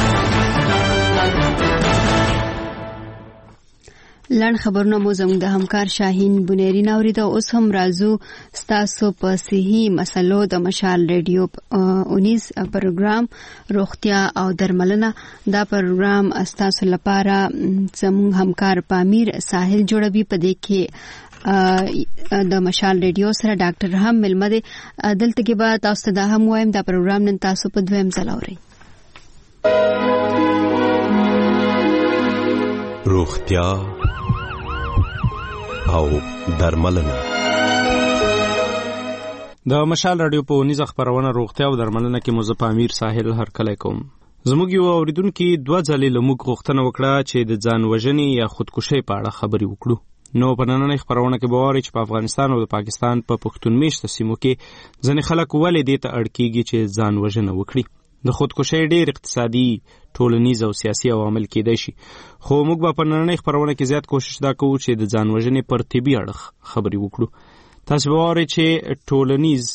لنډ خبرونه مو زموږ د همکار شاهین بنيري ناوري ته. اوس هم راځو ستاسو په صحي مسلو د مشال ریډیو اونیز پروګرام روغتیا او درملنه. دا پروګرام ستاسو لپاره زموږ همکار پامیر ساحل جوړوي. په دې کې د مشال ریډیو سره ډاکټر هم ملمه دي. دلته کې به تاسو ته هم وایم دا پروګرام نن تاسو په دویم ځل اورئ. روغتیا او درملنه. د مشال رادیو په ونیزه خبرونه روغتیا او درملنه کې مو په امیر ساحل هر کله کوم. زموږ یو اوریدونکو دوه ځلې لموږ غوښتنه وکړه چې د ځان وژنې یا خودکشي په اړه خبري وکړو. نو په نننۍ خبرونه کې به واري چې په افغانستان او د پاکستان په پښتون میشته سیمو کې ځنې خلک ولې دې ته اړ کیږي چې ځان وژنه وکړي. د خودکشي ډېر اقتصادي ټولنیز او سیاسي عوامل کېدای شي خو موږ به په نننۍ خبرونه کې زیات کوشش دا کوو چې د ځان وژنې پر طبي اړخ خبرې وکړو. تاسو به وارئ چې ټولنیز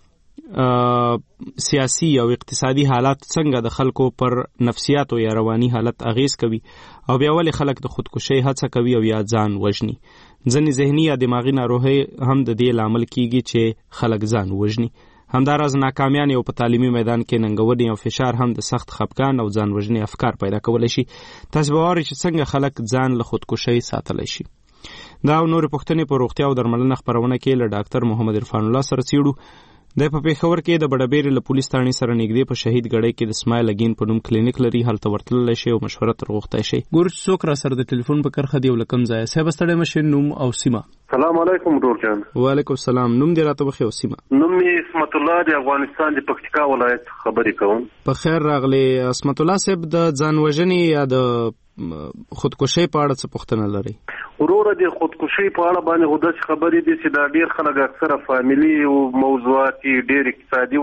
سیاسي او اقتصادي حالات څنګه د خلکو پر نفسیاتو یا رواني حالت اغیز کوي او بیا ولې خلک د خودکشي هڅه کوي او یا ځان وژني. ځینې ذهني یا دماغي ناروغۍ هم د دې لامل کیږي چې خلک ځان وژني. همداراز ناکامیان یو په تعلیمي میدان کې ننګونې او فشار هم د سخت خپګان او ځان وژنې افکار پیدا کولی شي. تاسو به وارئ چې څنګه خلک ځان له خودکشي ساتلی شي. دا او نورې پوښتنې په روغتیا او درملنه خپرونه کې له ډاکټر محمد عرفان الله سره څېړو. د په پېښور کې د بډبېرې له پولیس تاڼې سره نږدې په شهید ګړۍ کې د سمایل اګین په نوم کلینیک لري. هلته ورتللی شي او مشوره تر غوښتی شي. ګورو چې څوک را سره د ټلیفون په کرښه دی او له کوم ځایه. صاحب ستړی مه شئ، نوم او سیمه. سلام علیکم ډور جان. وعلیکم السلام. نوم دې راته وښیه او سیمه. نوم مې اسمت الله د افغانستان د پکتیکا ولایت خبرې کوم. په خیر راغلی اسمت الله صاحب. د ځان وژنې یا د خودکشي په اړه څه پوښتنه لري؟ وروره د خودکشي په اړه باندې خو داسې خبرې دي چې دا ډېر خلک اکثره فامیلي او موضوعات ډېر اقتصادي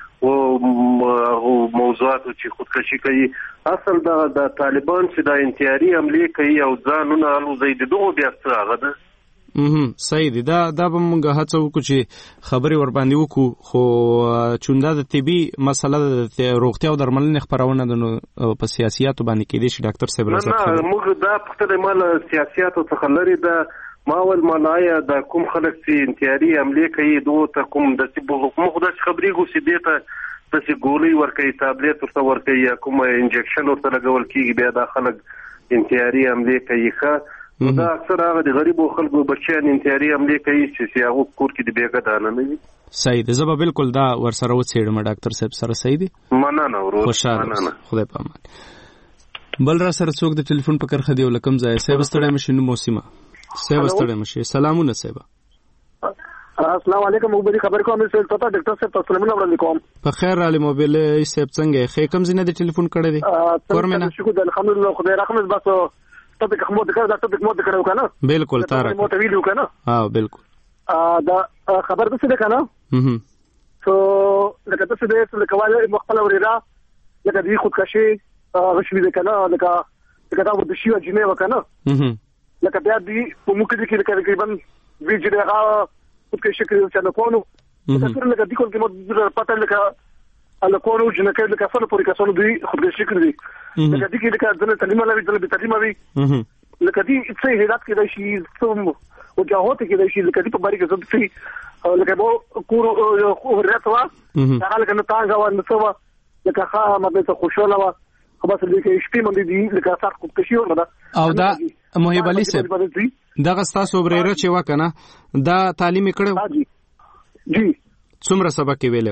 او موضوعات چې خودکشي کوي. اصل دا د طالبان چې دا انتحاري حملې کوي او ځانونه الوځي د دغو بیا څه هغه ده. صحیح دی. دا دا به موږ هڅه وکړو چې خبرې ورباندې وکړو خو چون دا د طبي مسله د روغتیا او درملنې خپرونه ده نو په سیاسیاتو باندې کېدای شي ډاکټر صاحب راځي. نه موږ دا پوښتنه مال سیاسیاتو څخه لري. دا ماول مالایه د کوم خلک چې انتحاري حملې کوي دوه ته کوم د موږ دا خبرې کوو چې دې ته داسې ګولۍ ورکوي، تابلیت ورته ورکوي یا کوم انجکشن ورته لګول کېږي بیا دا خلک انتحاري حملې کوي. ښه دا اکثر هغه د غریبو خلکو بچیان انتحاري حملې کوي چې هغه کور کې د بیګا دانه نه وي. صحیح دی. زه به بالکل دا ورسره وڅېړم ډاکټر صاحب سره. صحیح دی. مننه ورور. خوشحاله. خدای په امان. بل را سره څوک د ټلیفون په کرښه دی او له کوم ځایه؟ صاحب ستړی مه شئ، نوم او سیمه. صاحب ستړی مه شئ. سلامونه صاحب. السلام علیکم. موږ خبر کوم چې تاسو ډاکټر صاحب تاسو لمنه وړاندې کوم. په خیر علي موبایل صاحب څنګه خې کوم ځینې د ټلیفون کړی دی؟ کورمنه شکر الحمدلله خدای رحمت. بس ته کوم د کړه ته کوم د کړه وکنه بالکل تاره مو ته ویلو کنه ها بالکل ا دا خبر څه ده کنه هم سو لکه څه ده چې لکه مخبل وريرا لکه دی خودکشي غشوي ده کنه لکه لکه دا د شیو جنې وکنه هم لکه بیا دی په موږ کې لکه تقریبا ویجه ده خودکشي کې چې نه کوو تاسو لکه د کوم کې مو پته لکه اله کوو چې نه کې لکه څنګه پوری کسانو دی خودکشي کړی لکه د کې لکه د تعلیم لوي د تعلیم وي لکه دی څه هدایت کې د شي څوم او جهات کې د شي لکه دی په باری کې زده شي لکه مو کور راتوا هغه لکه نه تاګه و نه سوا لکه ښه مده خوشاله و خو بس دې کې شپې مونږ دي لکه تاسو خودکشي ورنه او دا محب علي صاحب دغه ستاسو وريره چې وکنه دا تعلیم کړو جی څومره سبق ویلو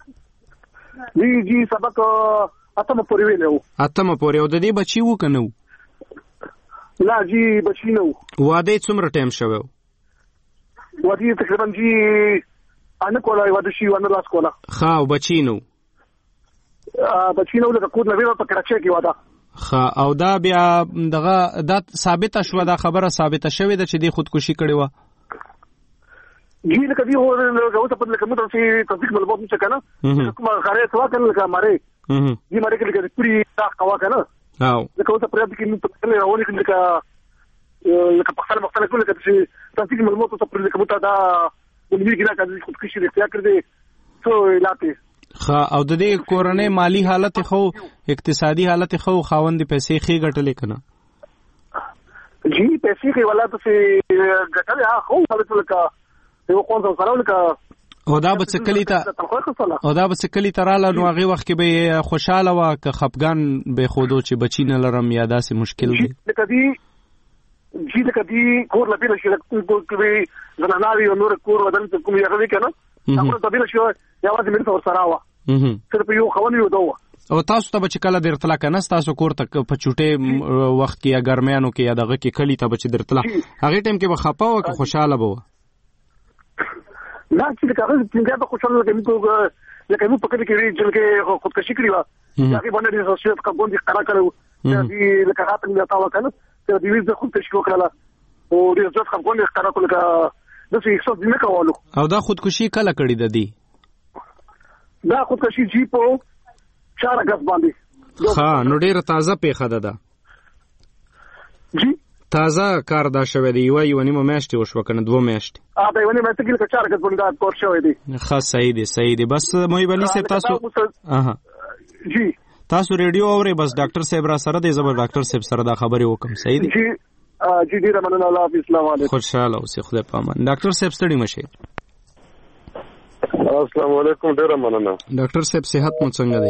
جی جی سبق اتمه پورې ویلو اتمه پورې او د دې بچي وو کنه لا جی بچی نو واده څومره ټایم شوو واده تقریبا جی ان کولا واده شي ونه لاس کولا ها او بچی نو بچی نو د کور نوې په کراچۍ کې واده ها او دا بیا دغه دا ثابت شوه دا خبره ثابت شوه د چې دی خودکشي کړي و جی لکه دی هو غوته په لکه متر چې تصدیق ملبوب نشه کنه کومه غاره توا کنه لکه ماره جی ماره کې لکه پوری تا قوا کنه او لکه اوسه پرې د کې په کله راولي کې لکه لکه په خپل مختلف کله چې تصدیق ملبوب ته پرې لکه متر دا ولې کې راځي خودکشي لري کړی څو لاته خا او د دې کورنۍ مالی حالت خو اقتصادي حالت خو خاوند پیسې خې ګټلې کنه جی پیسې خې ولا ته ګټلې ها خو حالت لکه یو کوم سره لکه او دا به څکلی ته او دا به څکلی ته رااله نو هغه وخت کې به خوشاله وا که خپګان به خودو چې بچی نه لرم یا داسې مشکل دی لکه دی جی لکه دی کور لپاره شي لکه کوم کې زناناوي او نور کور ودل کوم یې غوي کنه هغه د دې شو یا واځي مې تور سره وا صرف یو خونی یو دوه او تاسو ته بچ کله درتلا کنه تاسو کور ته په چټه وخت کې یا ګرمیانو کې یا دغه کې کلی ته بچ درتلا هغه ټیم کې به خپه او که خوشاله بو لا چې دا هغه څنګه به خوشاله لکه لکه مو پکې کې چې کې خودکشي کړی و هغه باندې د سوسیت کا ګوندې قرار کړو چې لکه هغه څنګه تاو کنه چې د ویزه خودکشي وکړه او د سوسیت کا ګوندې قرار کړو لکه د څه یو څه نه کولو او دا خودکشي کله کړی د دی دا خودکشي جی په چار اگست باندې ها نو ډیره تازه پیښه ده ده جی تازه کار دا شوی دی یو یو نیمه میاشتې وشو کنه دوه میاشتې ا دا یو نیمه میاشتې کې چار اگست باندې کور شوی دی ښه صحیح دی صحیح دی بس محب علي صاحب تاسو اها جی تاسو ریډیو اورئ بس ډاکټر صاحب را سره دی زبر ډاکټر صاحب سره دا خبرې وکم صحیح دی جی جی ډیره مننه الله حافظ السلام علیکم خوشاله اوسئ خدای پامان ډاکټر صاحب ستړي مشه السلام علیکم ډیره مننه ډاکټر صاحب صحت مو څنګه دی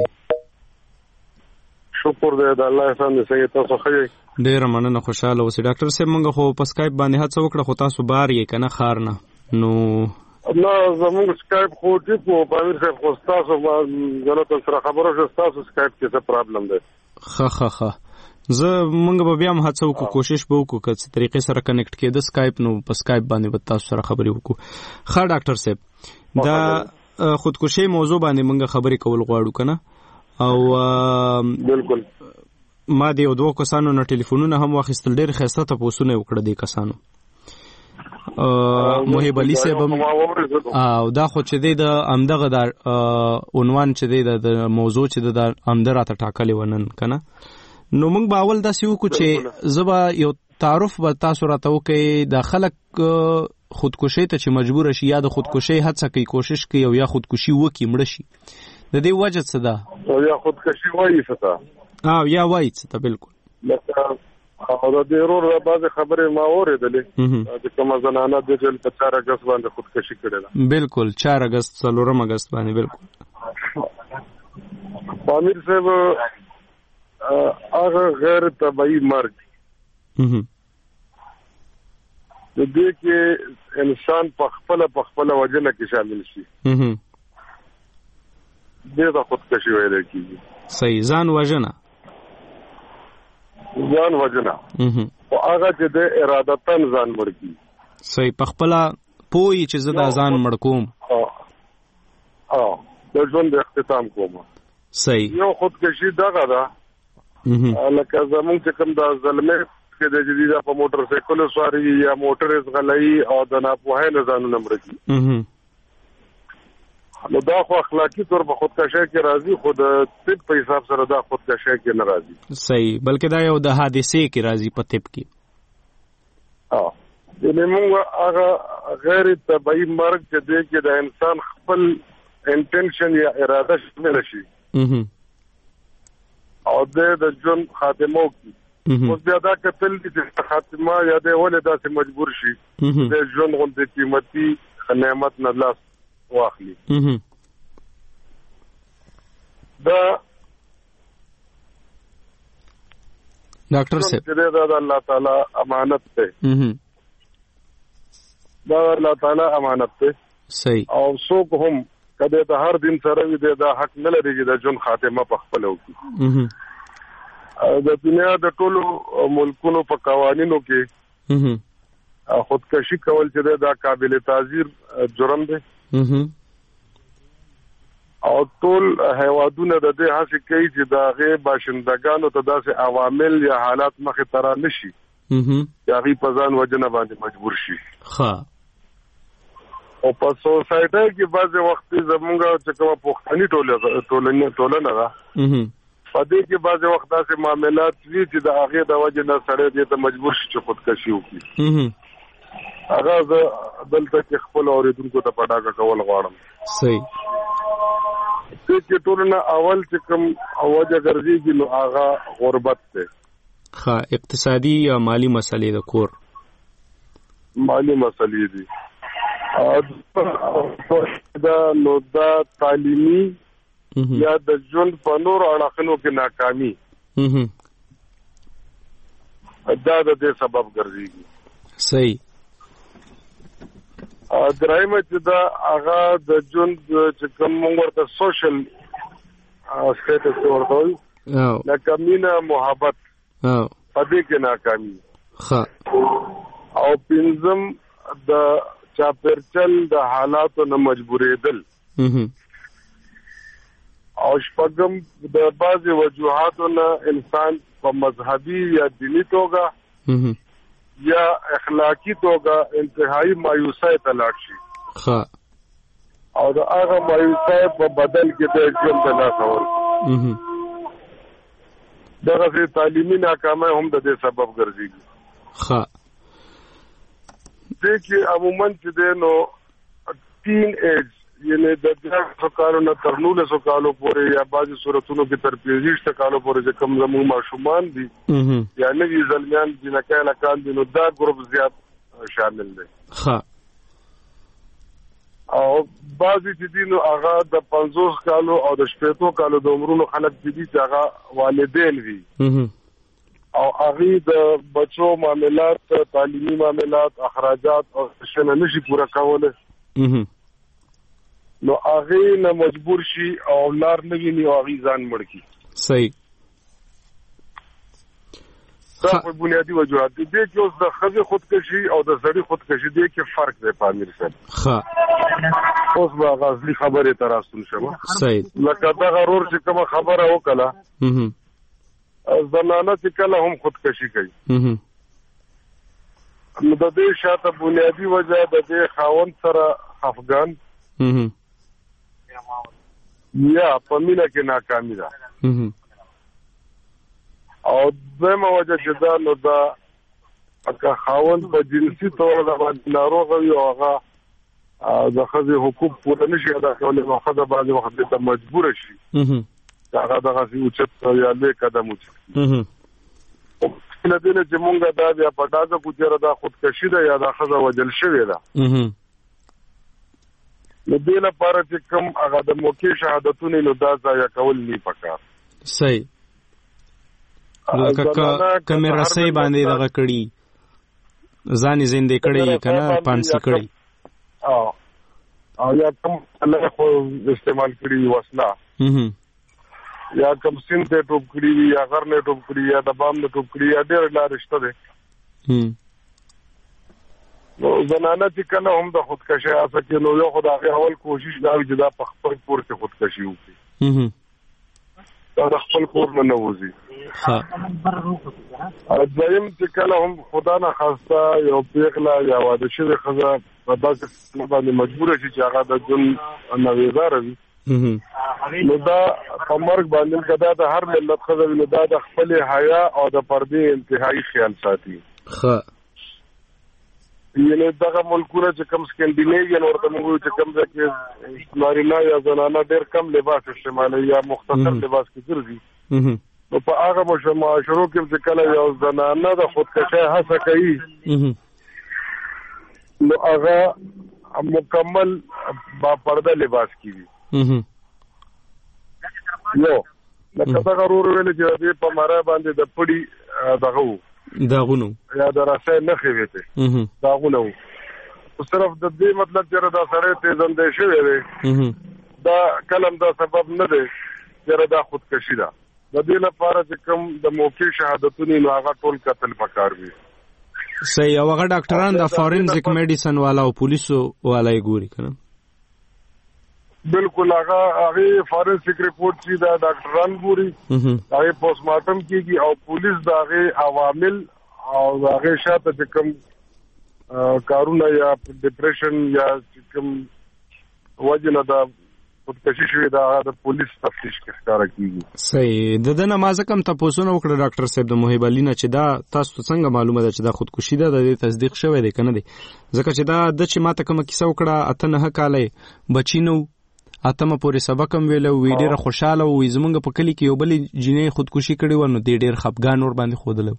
شکر دې د الله احسان دې سي تاسو ښه ډیره مننه خوشاله اوسئ ډاکټر صاحب موږ خو په سکایپ باندې هڅه وکړه خو تاسو بار یې کنه خار نه نو نه زموږ سکایپ خو دې په پامیر صاحب خو تاسو غلط سره خبره شو تاسو سکایپ کې څه پرابلم دی ښه ښه ښه زه موږ به بیا هم هڅه وکړو کوشش به وکړو که څه طریقې سره کنیکټ کېده سکایپ نو په سکایپ باندې به تاسو سره خبرې وکړو ښه ډاکټر صاحب دا خودکشي موضوع باندې موږ خبرې کول غواړو کنه او بالکل ما دی او دوه کسانو نه ټلیفونونه هم واخیستل ډېر ښایسته تپوسونه وکړه دې کسانو محب علي صاحب او دا خو چې دی د همدغه د عنوان چې دی د موضوع چې د همده راته ټاکلې و نن که نه نو موږ به اول داسې وکړو چې زه به یو تعارف به تاسو راته وکړئ د خلک خودکشۍ ته چې مجبوره شي یا د خودکشۍ هڅه کوي کوشش کوي او یا خودکشي وکړي مړه شي د دې وجه څه ده او یا خودکشي وایي څه ته او یا وایي څه ته بالکل لکه او د دې ورور بعضې خبرې ما اورېدلې د کومه زنانه د جل په چار اګست باندې خودکشي کړې ده بالکل چار اګست څلورم اګست باندې بالکل پامیر صاحب هغه غیر طبیعي مرګ د دې کې انسان په خپله په خپله وجنه کې شامل شي دې ته خودکشي ویلی کېږي صحیح ځان وژنه ځان وژنه خو هغه چې د ارادتن ځان مړ کړي صحیح په خپله پوهي چې زه دا ځان مړ کوم د ژوند اختتام کوم صحیح یو خودکشي دغه ده لکه زمونږ چې کوم د زلمۍ کې د جديده په موټر سایکل سواري یا موټر غلای او د ناپوهۍ نه ځانونه مرګي نو دا خو اخلاقی طور په خودکشي کې راځي خو د طب په حساب سره دا خودکشي کې نه راځي صحیح بلکې دا یو د حادثې کې راځي په طب کې اه د موږ هغه غیر طبيعي مرګ چې دی کې د انسان خپل انټنشن یا اراده شامل شي او د ژوند خاتمه کوي اوس بیا دا کتل چې خاتمه یا د ولې داسې مجبور شي د ژوند غوندې قیمتي نعمت نه لاس واخلي دا ډاکټر صاحب دا د الله تعالی امانت ده دا الله تعالی امانت ده صحیح او څوک هم کله د هر دین سره وي دا حق نه لري چې د ژوند خاتمه په خپل وکړي د دنیا د ټولو ملکونو په قوانینو کې خودکشي کول چې دا قابل تعزیر جرم دی او ټول هیوادونه د دې هڅه کوي چې دا غي باشندگانو ته داسې عوامل یا حالات مخې ته را نشي چې هغه په ځان وجنه باندې مجبور شي ها او په سوسایټي کې بعضې وخت زمونږ چې کومه پښتني ټولنه ټولنه ده په دې کې بعضې وخت داسې معاملات وي چې د هغې د وجې نه سړی دې ته مجبور شي چې خودکشي وکړي هغه زه دلته کې خپل اورېدونکو ته په ډاګه کول غواړم صحیح دې کې ټولنه اول چې کوم وجه ګرځېږي نو هغه غربت دی ښه اقتصادي یا مالي مسلې د کور مالي مسلې دي دا نو دا تعلیمي یا د ژوند په نور اړخونو کې ناکامي دا د دې سبب ګرځېږي صحیح درایمه چې دا هغه د ژوند چې کوم موږ ورته سوشل سټیټس ورته وایو لکه مینه محبت په دې کې ناکامي ښه او پنځم د چاپېرچل د حالاتو نه مجبورېدل او شپږم د بعضې وجوهاتو نه انسان په مذهبي یا دینی توګه یا اخلاقی توګه انتهایی مایوسۍ ته لاړ شي ښه او د هغه مایوسۍ په بدل کې د ژوند د لاسه ورکړي دغسې تعلیمي ناکامۍ هم د دې سبب ګرځېږي ښه دې کې عموماً چې دی نو ټین ایج یعنی د دیارلسو کالو نه تر نولسو کالو پورې یا بعضې صورتونو کې تر پنځه کالو پورې چې کوم زموږ ماشومان دي یا نوي زلمیان جنکۍ لکان دي نو دا ګروپ زیات شامل دی ښه او بعضې چې دي نو هغه د پنځوس کالو او د شپېتو کالو د عمرونو خلک چې دي چې هغه والدین وي او هغې د بچو معاملات تعلیمي معاملات اخراجات او شنه نشي پوره کولی نو هغې نه مجبور شي او لار نه ویني او هغې ځان مړ کړي صحیح دا په بنیادي وجوهات دي دې کې اوس د ښځې خودکشي او د سړي خودکشي دې کې فرق دی په امیر صاحب ښه اوس به هغه اصلي خبرې ته راستون شم صحیح لکه دغه رور چې کومه خبره وکړه زنانه چې کله هم خودکشي کوي نو د دې شاته بنیادي وجه د دې خاوند سره خفګان یا په مینه کې ناکامي ده او دویمه وجه چې دا نو دا که خاوند په جنسي توګه باندې ناروغه وي او هغه د ښځې حقوق پوره نشي ادا کولی نو ښځه بعضې وخت دې ته مجبوره شي چې هغه دغسې اوچت یا لوی قدم وچت کړي له دې نه چې مونږ دا بیا په ډاګه کړو چېرې دا خودکشي ده یا دا ښځه وژل شوې ده نو دې لپاره چې کوم هغه د موقع شهادتونه نو دا ضایع کول نه پکار صحیح لکه کمې رسۍ باندې دغه کړي ځان یې زندې کړی که نه پانسي کړی او یا کوم الله خو استعمال کړي وسله یا کوم سیند ته ټوپ کړي وي یا غر نه ټوپ کړي یا د بام نه ټوپ کړي یا ډېرې لارې شته دی نو زنانه چې کله هم د خودکشي هڅه کوي نو یو خو د هغې اول کوشش دا وي چې دا په خپل کور کې خودکشي وکړي دا د خپل کور نه نه وځي. دویم چې کله هم خدا نه خواسته یو پیغله یا واده شوې ښځه په داسې باندې مجبوره شي چې هغه د ژوند نویزاره وي، نو دا په مرګ باندې که دا د هر ملت ښځه وي، نو دا د خپلې حیا او د پردې انتهایی خیال ساتي. یعنې دغه ملکونه چې کوم سکینډینیوین ورته موږ وایو چې کوم ځای کې نارینه یا زنانه ډېر کم لباس استعمالوي یا مختصر لباس کې ګرځي، نو په هغه معاشرو کې چې کله یو زنانه د خودکشۍ هڅه کوي، نو هغه مکمل با پرده لباس کیږي. یو لکه دغه ورور ویلې چې دې په ماره باندې د پړي دغه وو داغونو یا د راسه نه خويته داغونو، صرف د دې مطلب چې دا سره ته زنده شوی دی، دا کلم دا سبب نه دی چې دا خودکشي ده. د دې لپاره چې کوم د موقع شهادتونه نو هغه ټول قتل پکار وي. صحیح. او هغه ډاکټران د فورنزیک میډیسن والا او پولیسو والا یې ګوري کنه؟ بالکل. هغه هغه فورنزیک ریپورت چې دا ډاکټران ګوري، هغه پوسټ مارټم کیږي او پولیس دا هغه عوامل او هغه شاته چې کوم کارونه یا ډیپریشن یا کوم وجنه دا خودکشي شوی دا د پولیس تفتیش کې ښکارا کیږي. صحیح. د دنه مازه کم تاسو نو وکړه ډاکټر صاحب د محب علي نه چې دا تاسو څنګه معلومه ده چې دا خودکشي ده، د تصدیق شوی دی کنه دی؟ ځکه چې دا د چې ماته کوم کیسه وکړه اته نه کاله بچینو اتمه پورې سبق هم ویلو، وی ډېر خوشاله وي زمونږ په کلی کې یو بل جنې خودکشي کړي و، نو ډېر خپګان ور باندې خودلو.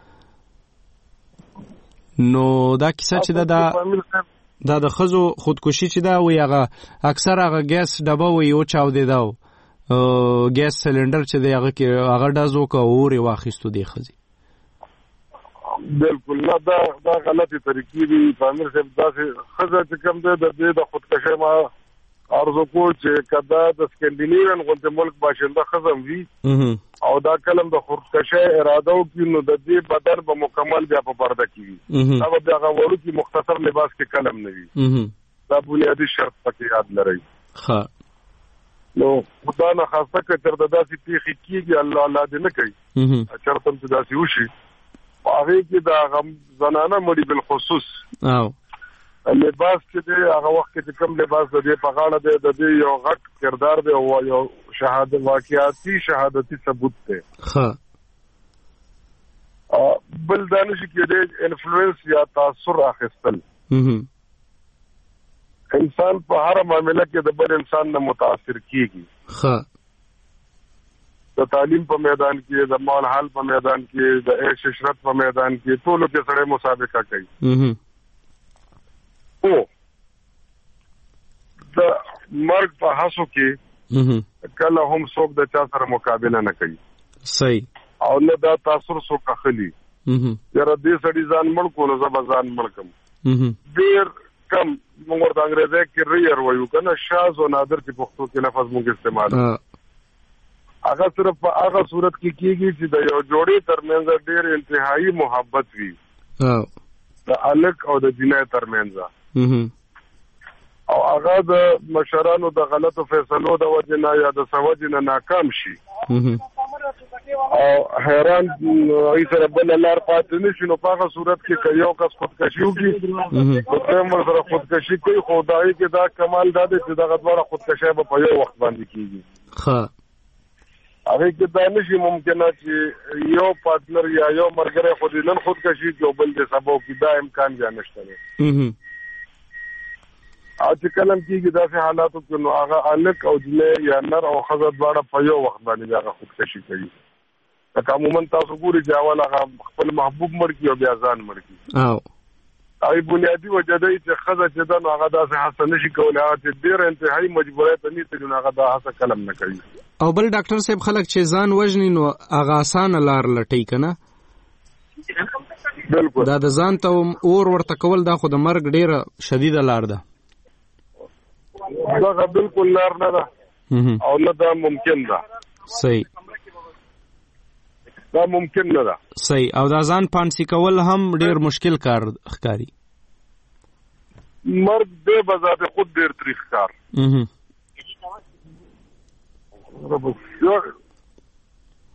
نو دا کیسه چې دا دا د خزو خودکشي چې دا وي هغه اکثر هغه ګیس ډبه وي او چاو دی دا ګیس سلندر چې دی هغه کې هغه ډازو کا اوري واخیستو دی خزي. بالکل نه، دا دا غلطي طریقې دي. پامیر صاحب داسې خزه چې کوم دی د دې د خودکشي ما ارزو کو چې کدا د سکینډینیوین غونډه ملک باشنده خزم وي او دا کلم د خودکشي اراده وکړي، نو د دې بدن په مکمل بیا په پرده کیږي. دا به هغه ورو کې مختصر لباس کې کلم نه وي. دا بنیادی شرط پکې یاد لرئ. ها نو خدا نه خاصه کې تر داسې پیخي کیږي، الله الله دې نه کوي چرته چې داسې وشي. هغه کې دا غم زنانه مړي بل خصوص او لباس چې دی هغه وخت کې کوم لباس د دې په غاړه دی، د دې یو غټ کردار دی او یو شهادت واقعیاتي شهادتي ثبوت دی. ها بل دانش کې د انفلوئنس یا تاثر اخیستل، انسان په هر معاملې کې د بل انسان نه متاثر کیږي. ها د تعلیم په میدان کې، د مال حال په میدان کې، د عیش عشرت په میدان کې، ټول کې سره مسابقه کوي. او د مرګ په حسو کې کله هم څوک د چا سره مقابله نه کوي. صحیح. او نه دا تاثر څوک اخلي یاره دې سړي ځان مړ کو نو زه به ځان مړ کم. ډېر کم موږ ورته انګریزي کې ریئر وایو کنه، شاذ او نادر چې پښتو کې لفظ موږ استعمال هغه صرف په هغه صورت کې کیږي چې د یو جوړې ترمنځ ډېر انتهایی محبت وي د الک او د جنای ترمنځ، او هغه د مشرانو د غلطو فیصلو د وجه نه یا د سوجه نه ناکام شي او حیران ای سره بل لار پاتې نشي، نو په هغه صورت کې که یو کس خودکشي وکړي نو دویم ورسره خودکشي کوي. خو دای کې دا کمال دا دی چې دغه دواړه خودکشي به په یو وخت باندې کېږي. هغه کې دا نشي ممکنه چې یو پارتنر یا یو مرګره خو دې نن خودکشي کوي بل دې سبا کې، دا امکان یا نشته دی. او چې کلم کېږي داسې حالاتو کې نو هغه الک او جنۍ یا نر او ښځه دواړه په یو وخت باندې هغه خودکشي کوي. لکه عموما تاسو ګورئ چې اول هغه خپل محبوب مړ کړي او بیا ځان مړ کړي. هغې بنیادي وجه دی چې ښځه چې ده نو هغه داسې هڅه نه شي کولی، هغه چې ډېره انتهایي مجبورۍ ته نیسي نو هغه دا هڅه کلم نه کوي. او بل ډاکټر صاحب خلک چې ځان وژني نو هغه اسانه لار لټوي که نه؟ بالکل. دا د ځان ته اور ورته کول دا خو د مرګ ډېره شدیده لار ده. دغه بالکل لار نه ده او نه دا ممکن ده. صحیح. دا ممکن نه ده. صحیح. او دا ځان پانسي کول هم ډېر مشکل کار ښکاري. مرګ دې بذات خود ډېر تریخ کار.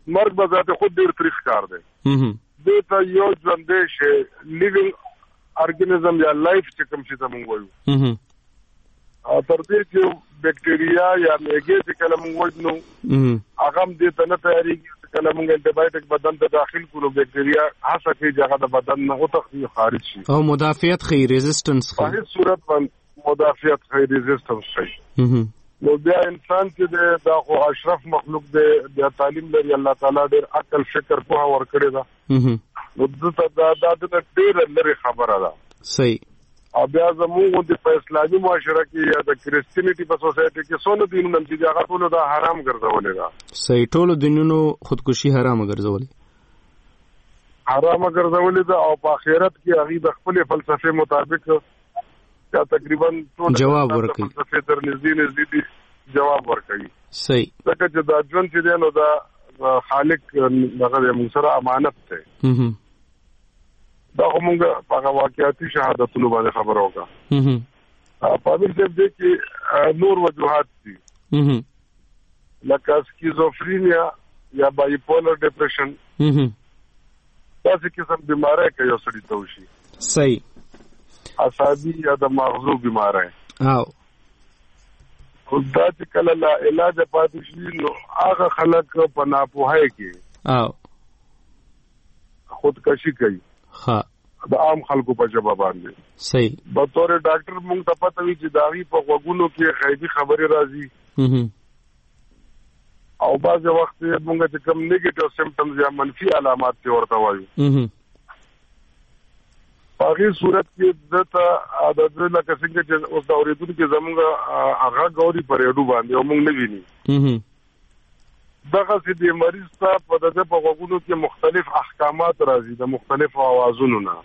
مرګ به ذات خود ډیر تریخ کار دی. دې ته یو ژوندی شی لیوینګ ارګانیزم یا لایف چې کوم شي ته موږ وایو او تر دې چې بیکټیریا یا میګې چې کله موږ وایو نو هغه هم دې ته نه تیارېږي. کله موږ انټي بایوټیک بدن ته داخل کړو بیکټیریا هڅه کوي چې هغه د بدن نه وتښتي خارج شي او مدافعت ښیي ریزسټنس په هیڅ صورت باندې مدافعت ښیي ریزسټنس ښیي. نو بیا انسان چې دی دا خو اشرف مخلوق دی بیا تعلیم لري الله تعالی ډېر عقل فکر پوهه ورکړې ده نو دته دا دا د ډېر لري خبره ده. صحیح. او بیا زموږ د په اسلامي معاشره کې یا د کریسچینټي په سوسایټي کې څونه دینونه چې هغه ټول دا حرام ګرځولې ده. صحیح. ټول دینونو خودکشي حرام ګرځولې حرام ګرځولې ده او په آخرت کې هغه د خپل فلسفه مطابق یا تقریبا ټول جواب ورکړي فلسفه تر نږدې نږدې جواب ورکړي. صحیح. ځکه چې دا ژوند چې دی نو دا خالق دغه موږ سره امانت دی. دا موږ په واقعیتي شهادتونو باندې خبرو وکړه. په دې کې چې نور وجوهات دي لکه سکیزوفرینیا یا بایپولر ډیپریشن داسې قسم بیماری کوي یو سړي ته وشي. صحیح. اعصابي یا د مغزو بیماری او خو دا چې کله لا علاج پاتې شي نو هغه خلک په ناپوهۍ کې او خودکشي کوي. ها د عام خلکو په جواب باندې. صحیح. په تور ډاکټر موږ ته پته وی چې داغي په وګونو کې غیبي خبرې راځي او بعض وخت موږ چې کوم نیگیټیو سمپټمز یا منفي علامات ته ورته وایو. په هغه صورت کې دته عادت لکه څنګه چې اوس دا اورېدل کې زموږ هغه غوري پرېډو باندې او موږ نه ویني دغه چې د مریض ته په دغه په وګونو کې مختلف احکامات راځي د مختلف اوازونو نه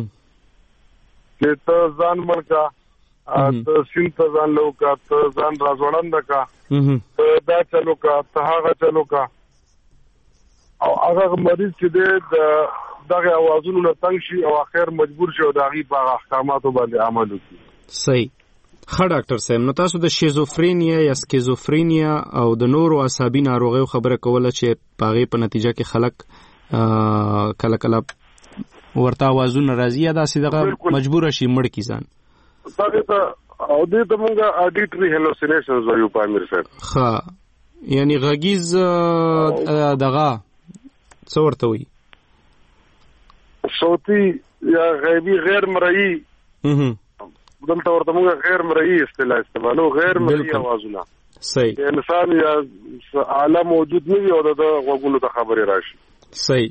چې ته ځان مرکا ته سین ته ځان لوکا ته ځان راځوړند کا ته دا چلو کا ته هغه چلو کا او هغه مریض چې د دغه اوازونو نه تنګ شي او اخر مجبور شي او دغه په احکاماتو باندې عمل وکړي. صحیح. ښه ډاکټر صاحب نو تاسو د شیزوفرینیا یا سکیزوفرینیا او د نورو اعصابي ناروغیو خبره کوله چې په هغې په نتیجه کې خلک کله کله ورته اوازونه راځي یا داسې دغه مجبوره شي مړ کړي ځان. دغې ته او دې ته موږ اډیټري هلوسینیشنز وایو په امیر صاحب. ښه یعنې غږیز دغه څه ورته وایي صوتي یا غیبي غیر مرئي دلته ورته موږ غیر مرئي اصطلاح استعمالو غیر مرئي اوازونه. صحیح. انسان یا اعلی موجود نه وي او د غوږونو ته خبرې راشي. صحیح.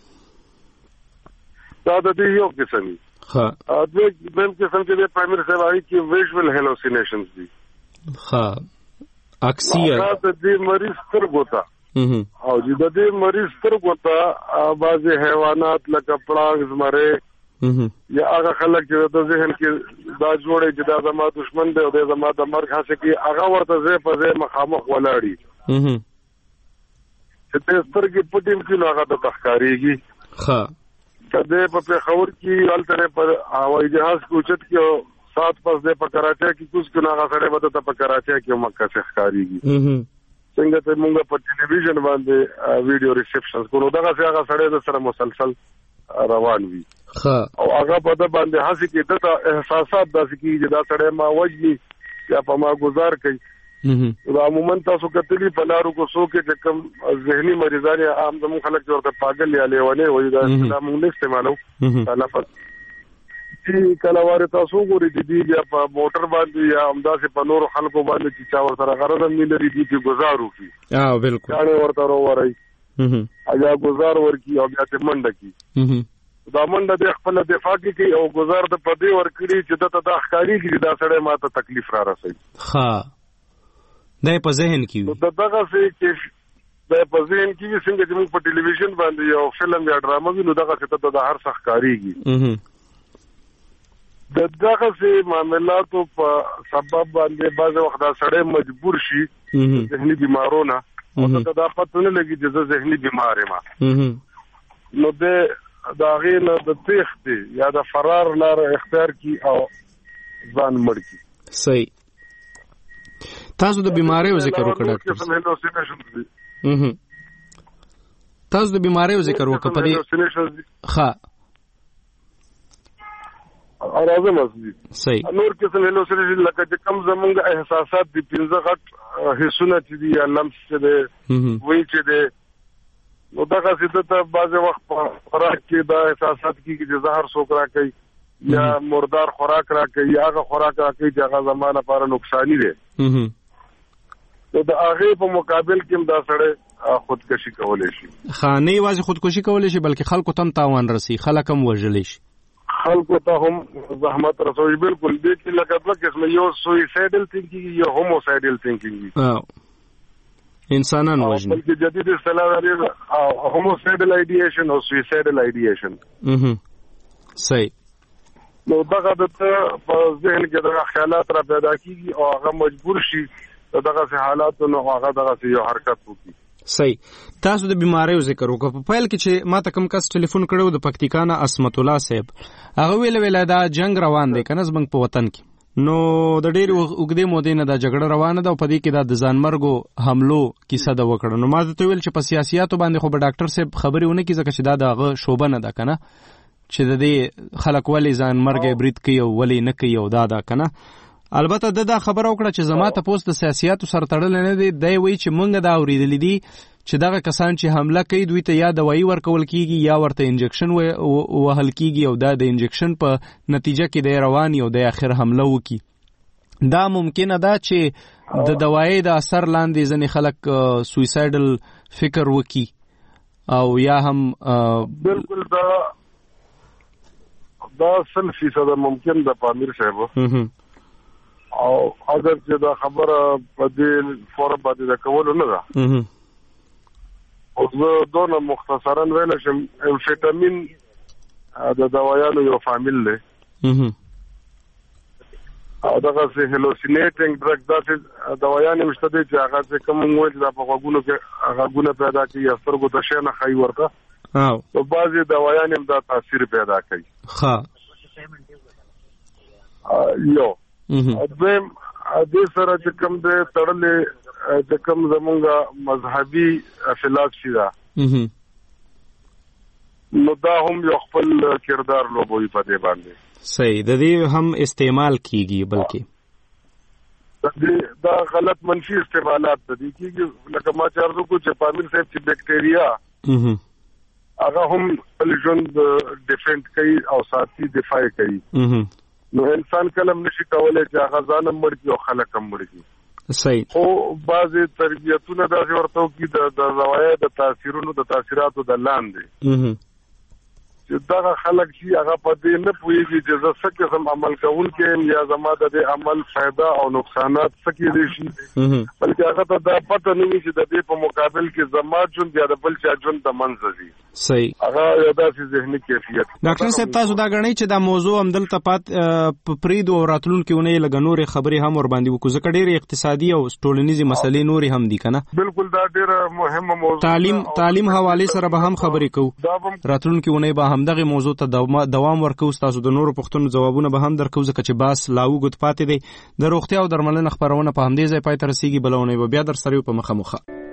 دا د دې یو قسم دی. ها ا دې بل قسم چې د پرایمري سیوای کې ویژوال هلوسینیشنز دي. ها اکسیه دا د دې مریض سترګو ته او چې د دې مریض سترګو ته بعضې حیوانات لکه پړانګ زمری یا هغه خلک چې د ذهن کې دا جوړي چې دا زما دشمن دی او دا زما د مرګ هڅه کوي هغه ورته ځای په ځای مخامخ ولاړي چې د سترګې پټیم کې نو هغه د تخکاریږي. ښه کله په پېښور کې هلته پر هوایي جهاز کې اوچت کې سات پس د په کراچۍ کې کوز کې هغه سره وته په کراچۍ کې مکه څخه ښکاریږي. څنګه ته موږ په ټلویزیون باندې ویډیو ریسپشنز کوو دغه څنګه سره سره مسلسل روان وي. ها او هغه په د باندې هڅه کې د احساسات داسې کې چې دا سره ما وجني یا په ما گزار کوي. دا عموما تاسو کتلی په لارو کو سو کې چې کوم ذهني مریضان یا عام زموږ خلک ورته پاگل یا لیوانه وایي دا اسلام موږ استعمالو تلفظ چې کله واره تاسو ګوري چې دی په موټر باندې یا همداسې په نورو خلکو باندې چې چا ورته غرض هم لري دي چې گزار وکړي. اه بالکل. دا ورته وروړي اجا گزار ورکی او بیا ته منډه کی دا منډه د خپل دفاع کوي او گزار د پدې ورکړي چې د ته د اخکاری کې دا سره ماته تکلیف را رسي. ها دا په ذهن کې وي. دا دغه څه کې دا په ذهن کې وي څنګه چې موږ په ټلویزیون باندې یو فلم یا ډرامه وینو دغه څه ته د هر څه اخکاریږي. د دغه څه معاملاتو په سبب باندې بعض وخت دا سړی مجبور شي ذهني بیمارونه او دا پته نه لګي چې زه ذهني بیمار یم نو د دا غیر د تخت یا د فرار لار اختیار کی او ځان مړ کی. صحیح. تاسو د بیماریو ذکر وکړه ډاکټر. تاسو د بیماریو ذکر وکړه په دې ښه راځم اصلي صحیح نور قسم هلوسینیشن لکه چې کم زمونږ احساسات دي پنځه غټ حسونه چې دي یا لمس چې دی وایي چې دی نو دغه څه ته بعضې وخت په خوراک کې دا احساسات کېږي چې زهر څوک راکوي یا مردار خوراک راکوي یا هغه خوراک راکوي چې هغه زما لپاره نقصاني دی نو د هغې په مقابل کې هم دا سړی خودکشي کولی شي ښه نه یوازې خودکشي کولی شي بلکې خلکو ته هم تاوان رسي خلک هم وژلی شي خلکو ته هم زحمت رسوي بالکل دې کې لکه دوه قسمه یو سویسایډل تھینکینګ یا هوموسایډل تھینکینګ انسانان وژني بلکې جدید اصطلاح لري هوموسایډل آیډیشن او سویسایډل آیډیشن صحیح نو دغه د په ذهن کې دغه خیالات را پیدا کیږي او هغه مجبور شي دغه حالات نو هغه دغه یو حرکت وکړي صحیح تاسو د بیماریو ذکر وکړو په پیل کې چې ما ته کوم کس ټلیفون کړو د پکتیکا نه عصمت الله صاحب هغه ویل ویل دا جنگ روان دی کنه زمنګ په وطن کې نو د ډېر وګړي مودې نه دا جګړه روانه ده او په دې کې دا د ځانمرګو حملو کیسه ده وکړه نو ما ته ویل چې په سیاسياتو باندې خو به ډاکټر صاحب خبرې ونه کی ځکه چې دا دغه شوبه نه ده کنه چې د دې خلک ولې ځانمرګ برید کوي او ولې نه کوي او دا ده کنه البته د دا خبره وکړه چې زما ته پوسټ د سیاسياتو سره تړل نه دی دی وی چې مونږ دا اوریدلې دي چې دغه کسان چې حمله کوي دوی ته یا دوايي ورکول کیږي یا ورته انجکشن وهل کیږي او دا د انجکشن په نتیجه کې د رواني او د اخر حمله وکي دا ممکنه ده چې د دوايي د اثر لاندې ځنې خلک سویسایډل فکر وکي او یا هم بالکل دا دا سل فیصد ممکن ده پامیر صاحب او اگر چې دا خبره په دې فورم باندې دا کول نه ده او زه دونه مختصرا ویل شم امفیټامین د دوايانو یو فامیل دی او دغه سه هلوسینیټینګ ډرګ داسې دوايانې مشته دي چې هغه چې کوم وایي چې په غوګونو کې غوګونه پیدا کوي یا سترګو ته شی نه خای ورته او په بعضې دوايانې هم دا تاثیر پیدا کوي ښه یو دویم دې سره چې کوم دی تړلې د کوم زمونږ مذهبي فلسفي ده نو دا هم یو خپل کردار لوبوي په دې باندې صحیح د دې هم استعمال کیږي بلکې دا غلط منفي استعمالات دي کیږي لکه ما چارو کو چې پامیر صاحب چې بیکټیریا هغه هم خپل ژوند ډیفنډ کوي او ساتي دفاع کوي نو انسان کلم نشي کولای چې هغه ځان مړ کړي او خلک هم مړ کړي صحیح او بعضې تربیتونه داسې ورته وکړي د دوايي د تاثیرونو د تاثیراتو د لاندې چې دغه خلک چې هغه په دې نه پوهېږي چې زه څه قسم عمل کوونکی یم یا زما د دې عمل فایده او نقصانات څه کېدی شي بلکې هغه ته دا پته نه وي چې د دې په مقابل کې زما ژوند یا د بل چا ژوند د منځه ځي صحیح هغه یو داسې ذهني کیفیت ډاکټر صاحب تاسو دا غواړئ چې دا موضوع همدلته پات په پریدو او راتلونکي اونۍ لږ نورې خبرې هم ور باندې وکړو ځکه ډېرې اقتصادي او ټولنیزې مسلې نورې هم دي کنه بالکل دا ډېره مهمه موضوع تعلیم تعلیم حواله سره به هم خبرې کوو راتلونکي اونۍ به همدغه موضوع ته دوام ورکوو تاسو د نورو پوښتنو ځوابونه به هم درکوو ځکه چې باس لا وګد پاتې دی د روغتیا او درملنې خبرونه په همدې ځای پای ته رسیږي بلونه به بیا در سره په مخه مخه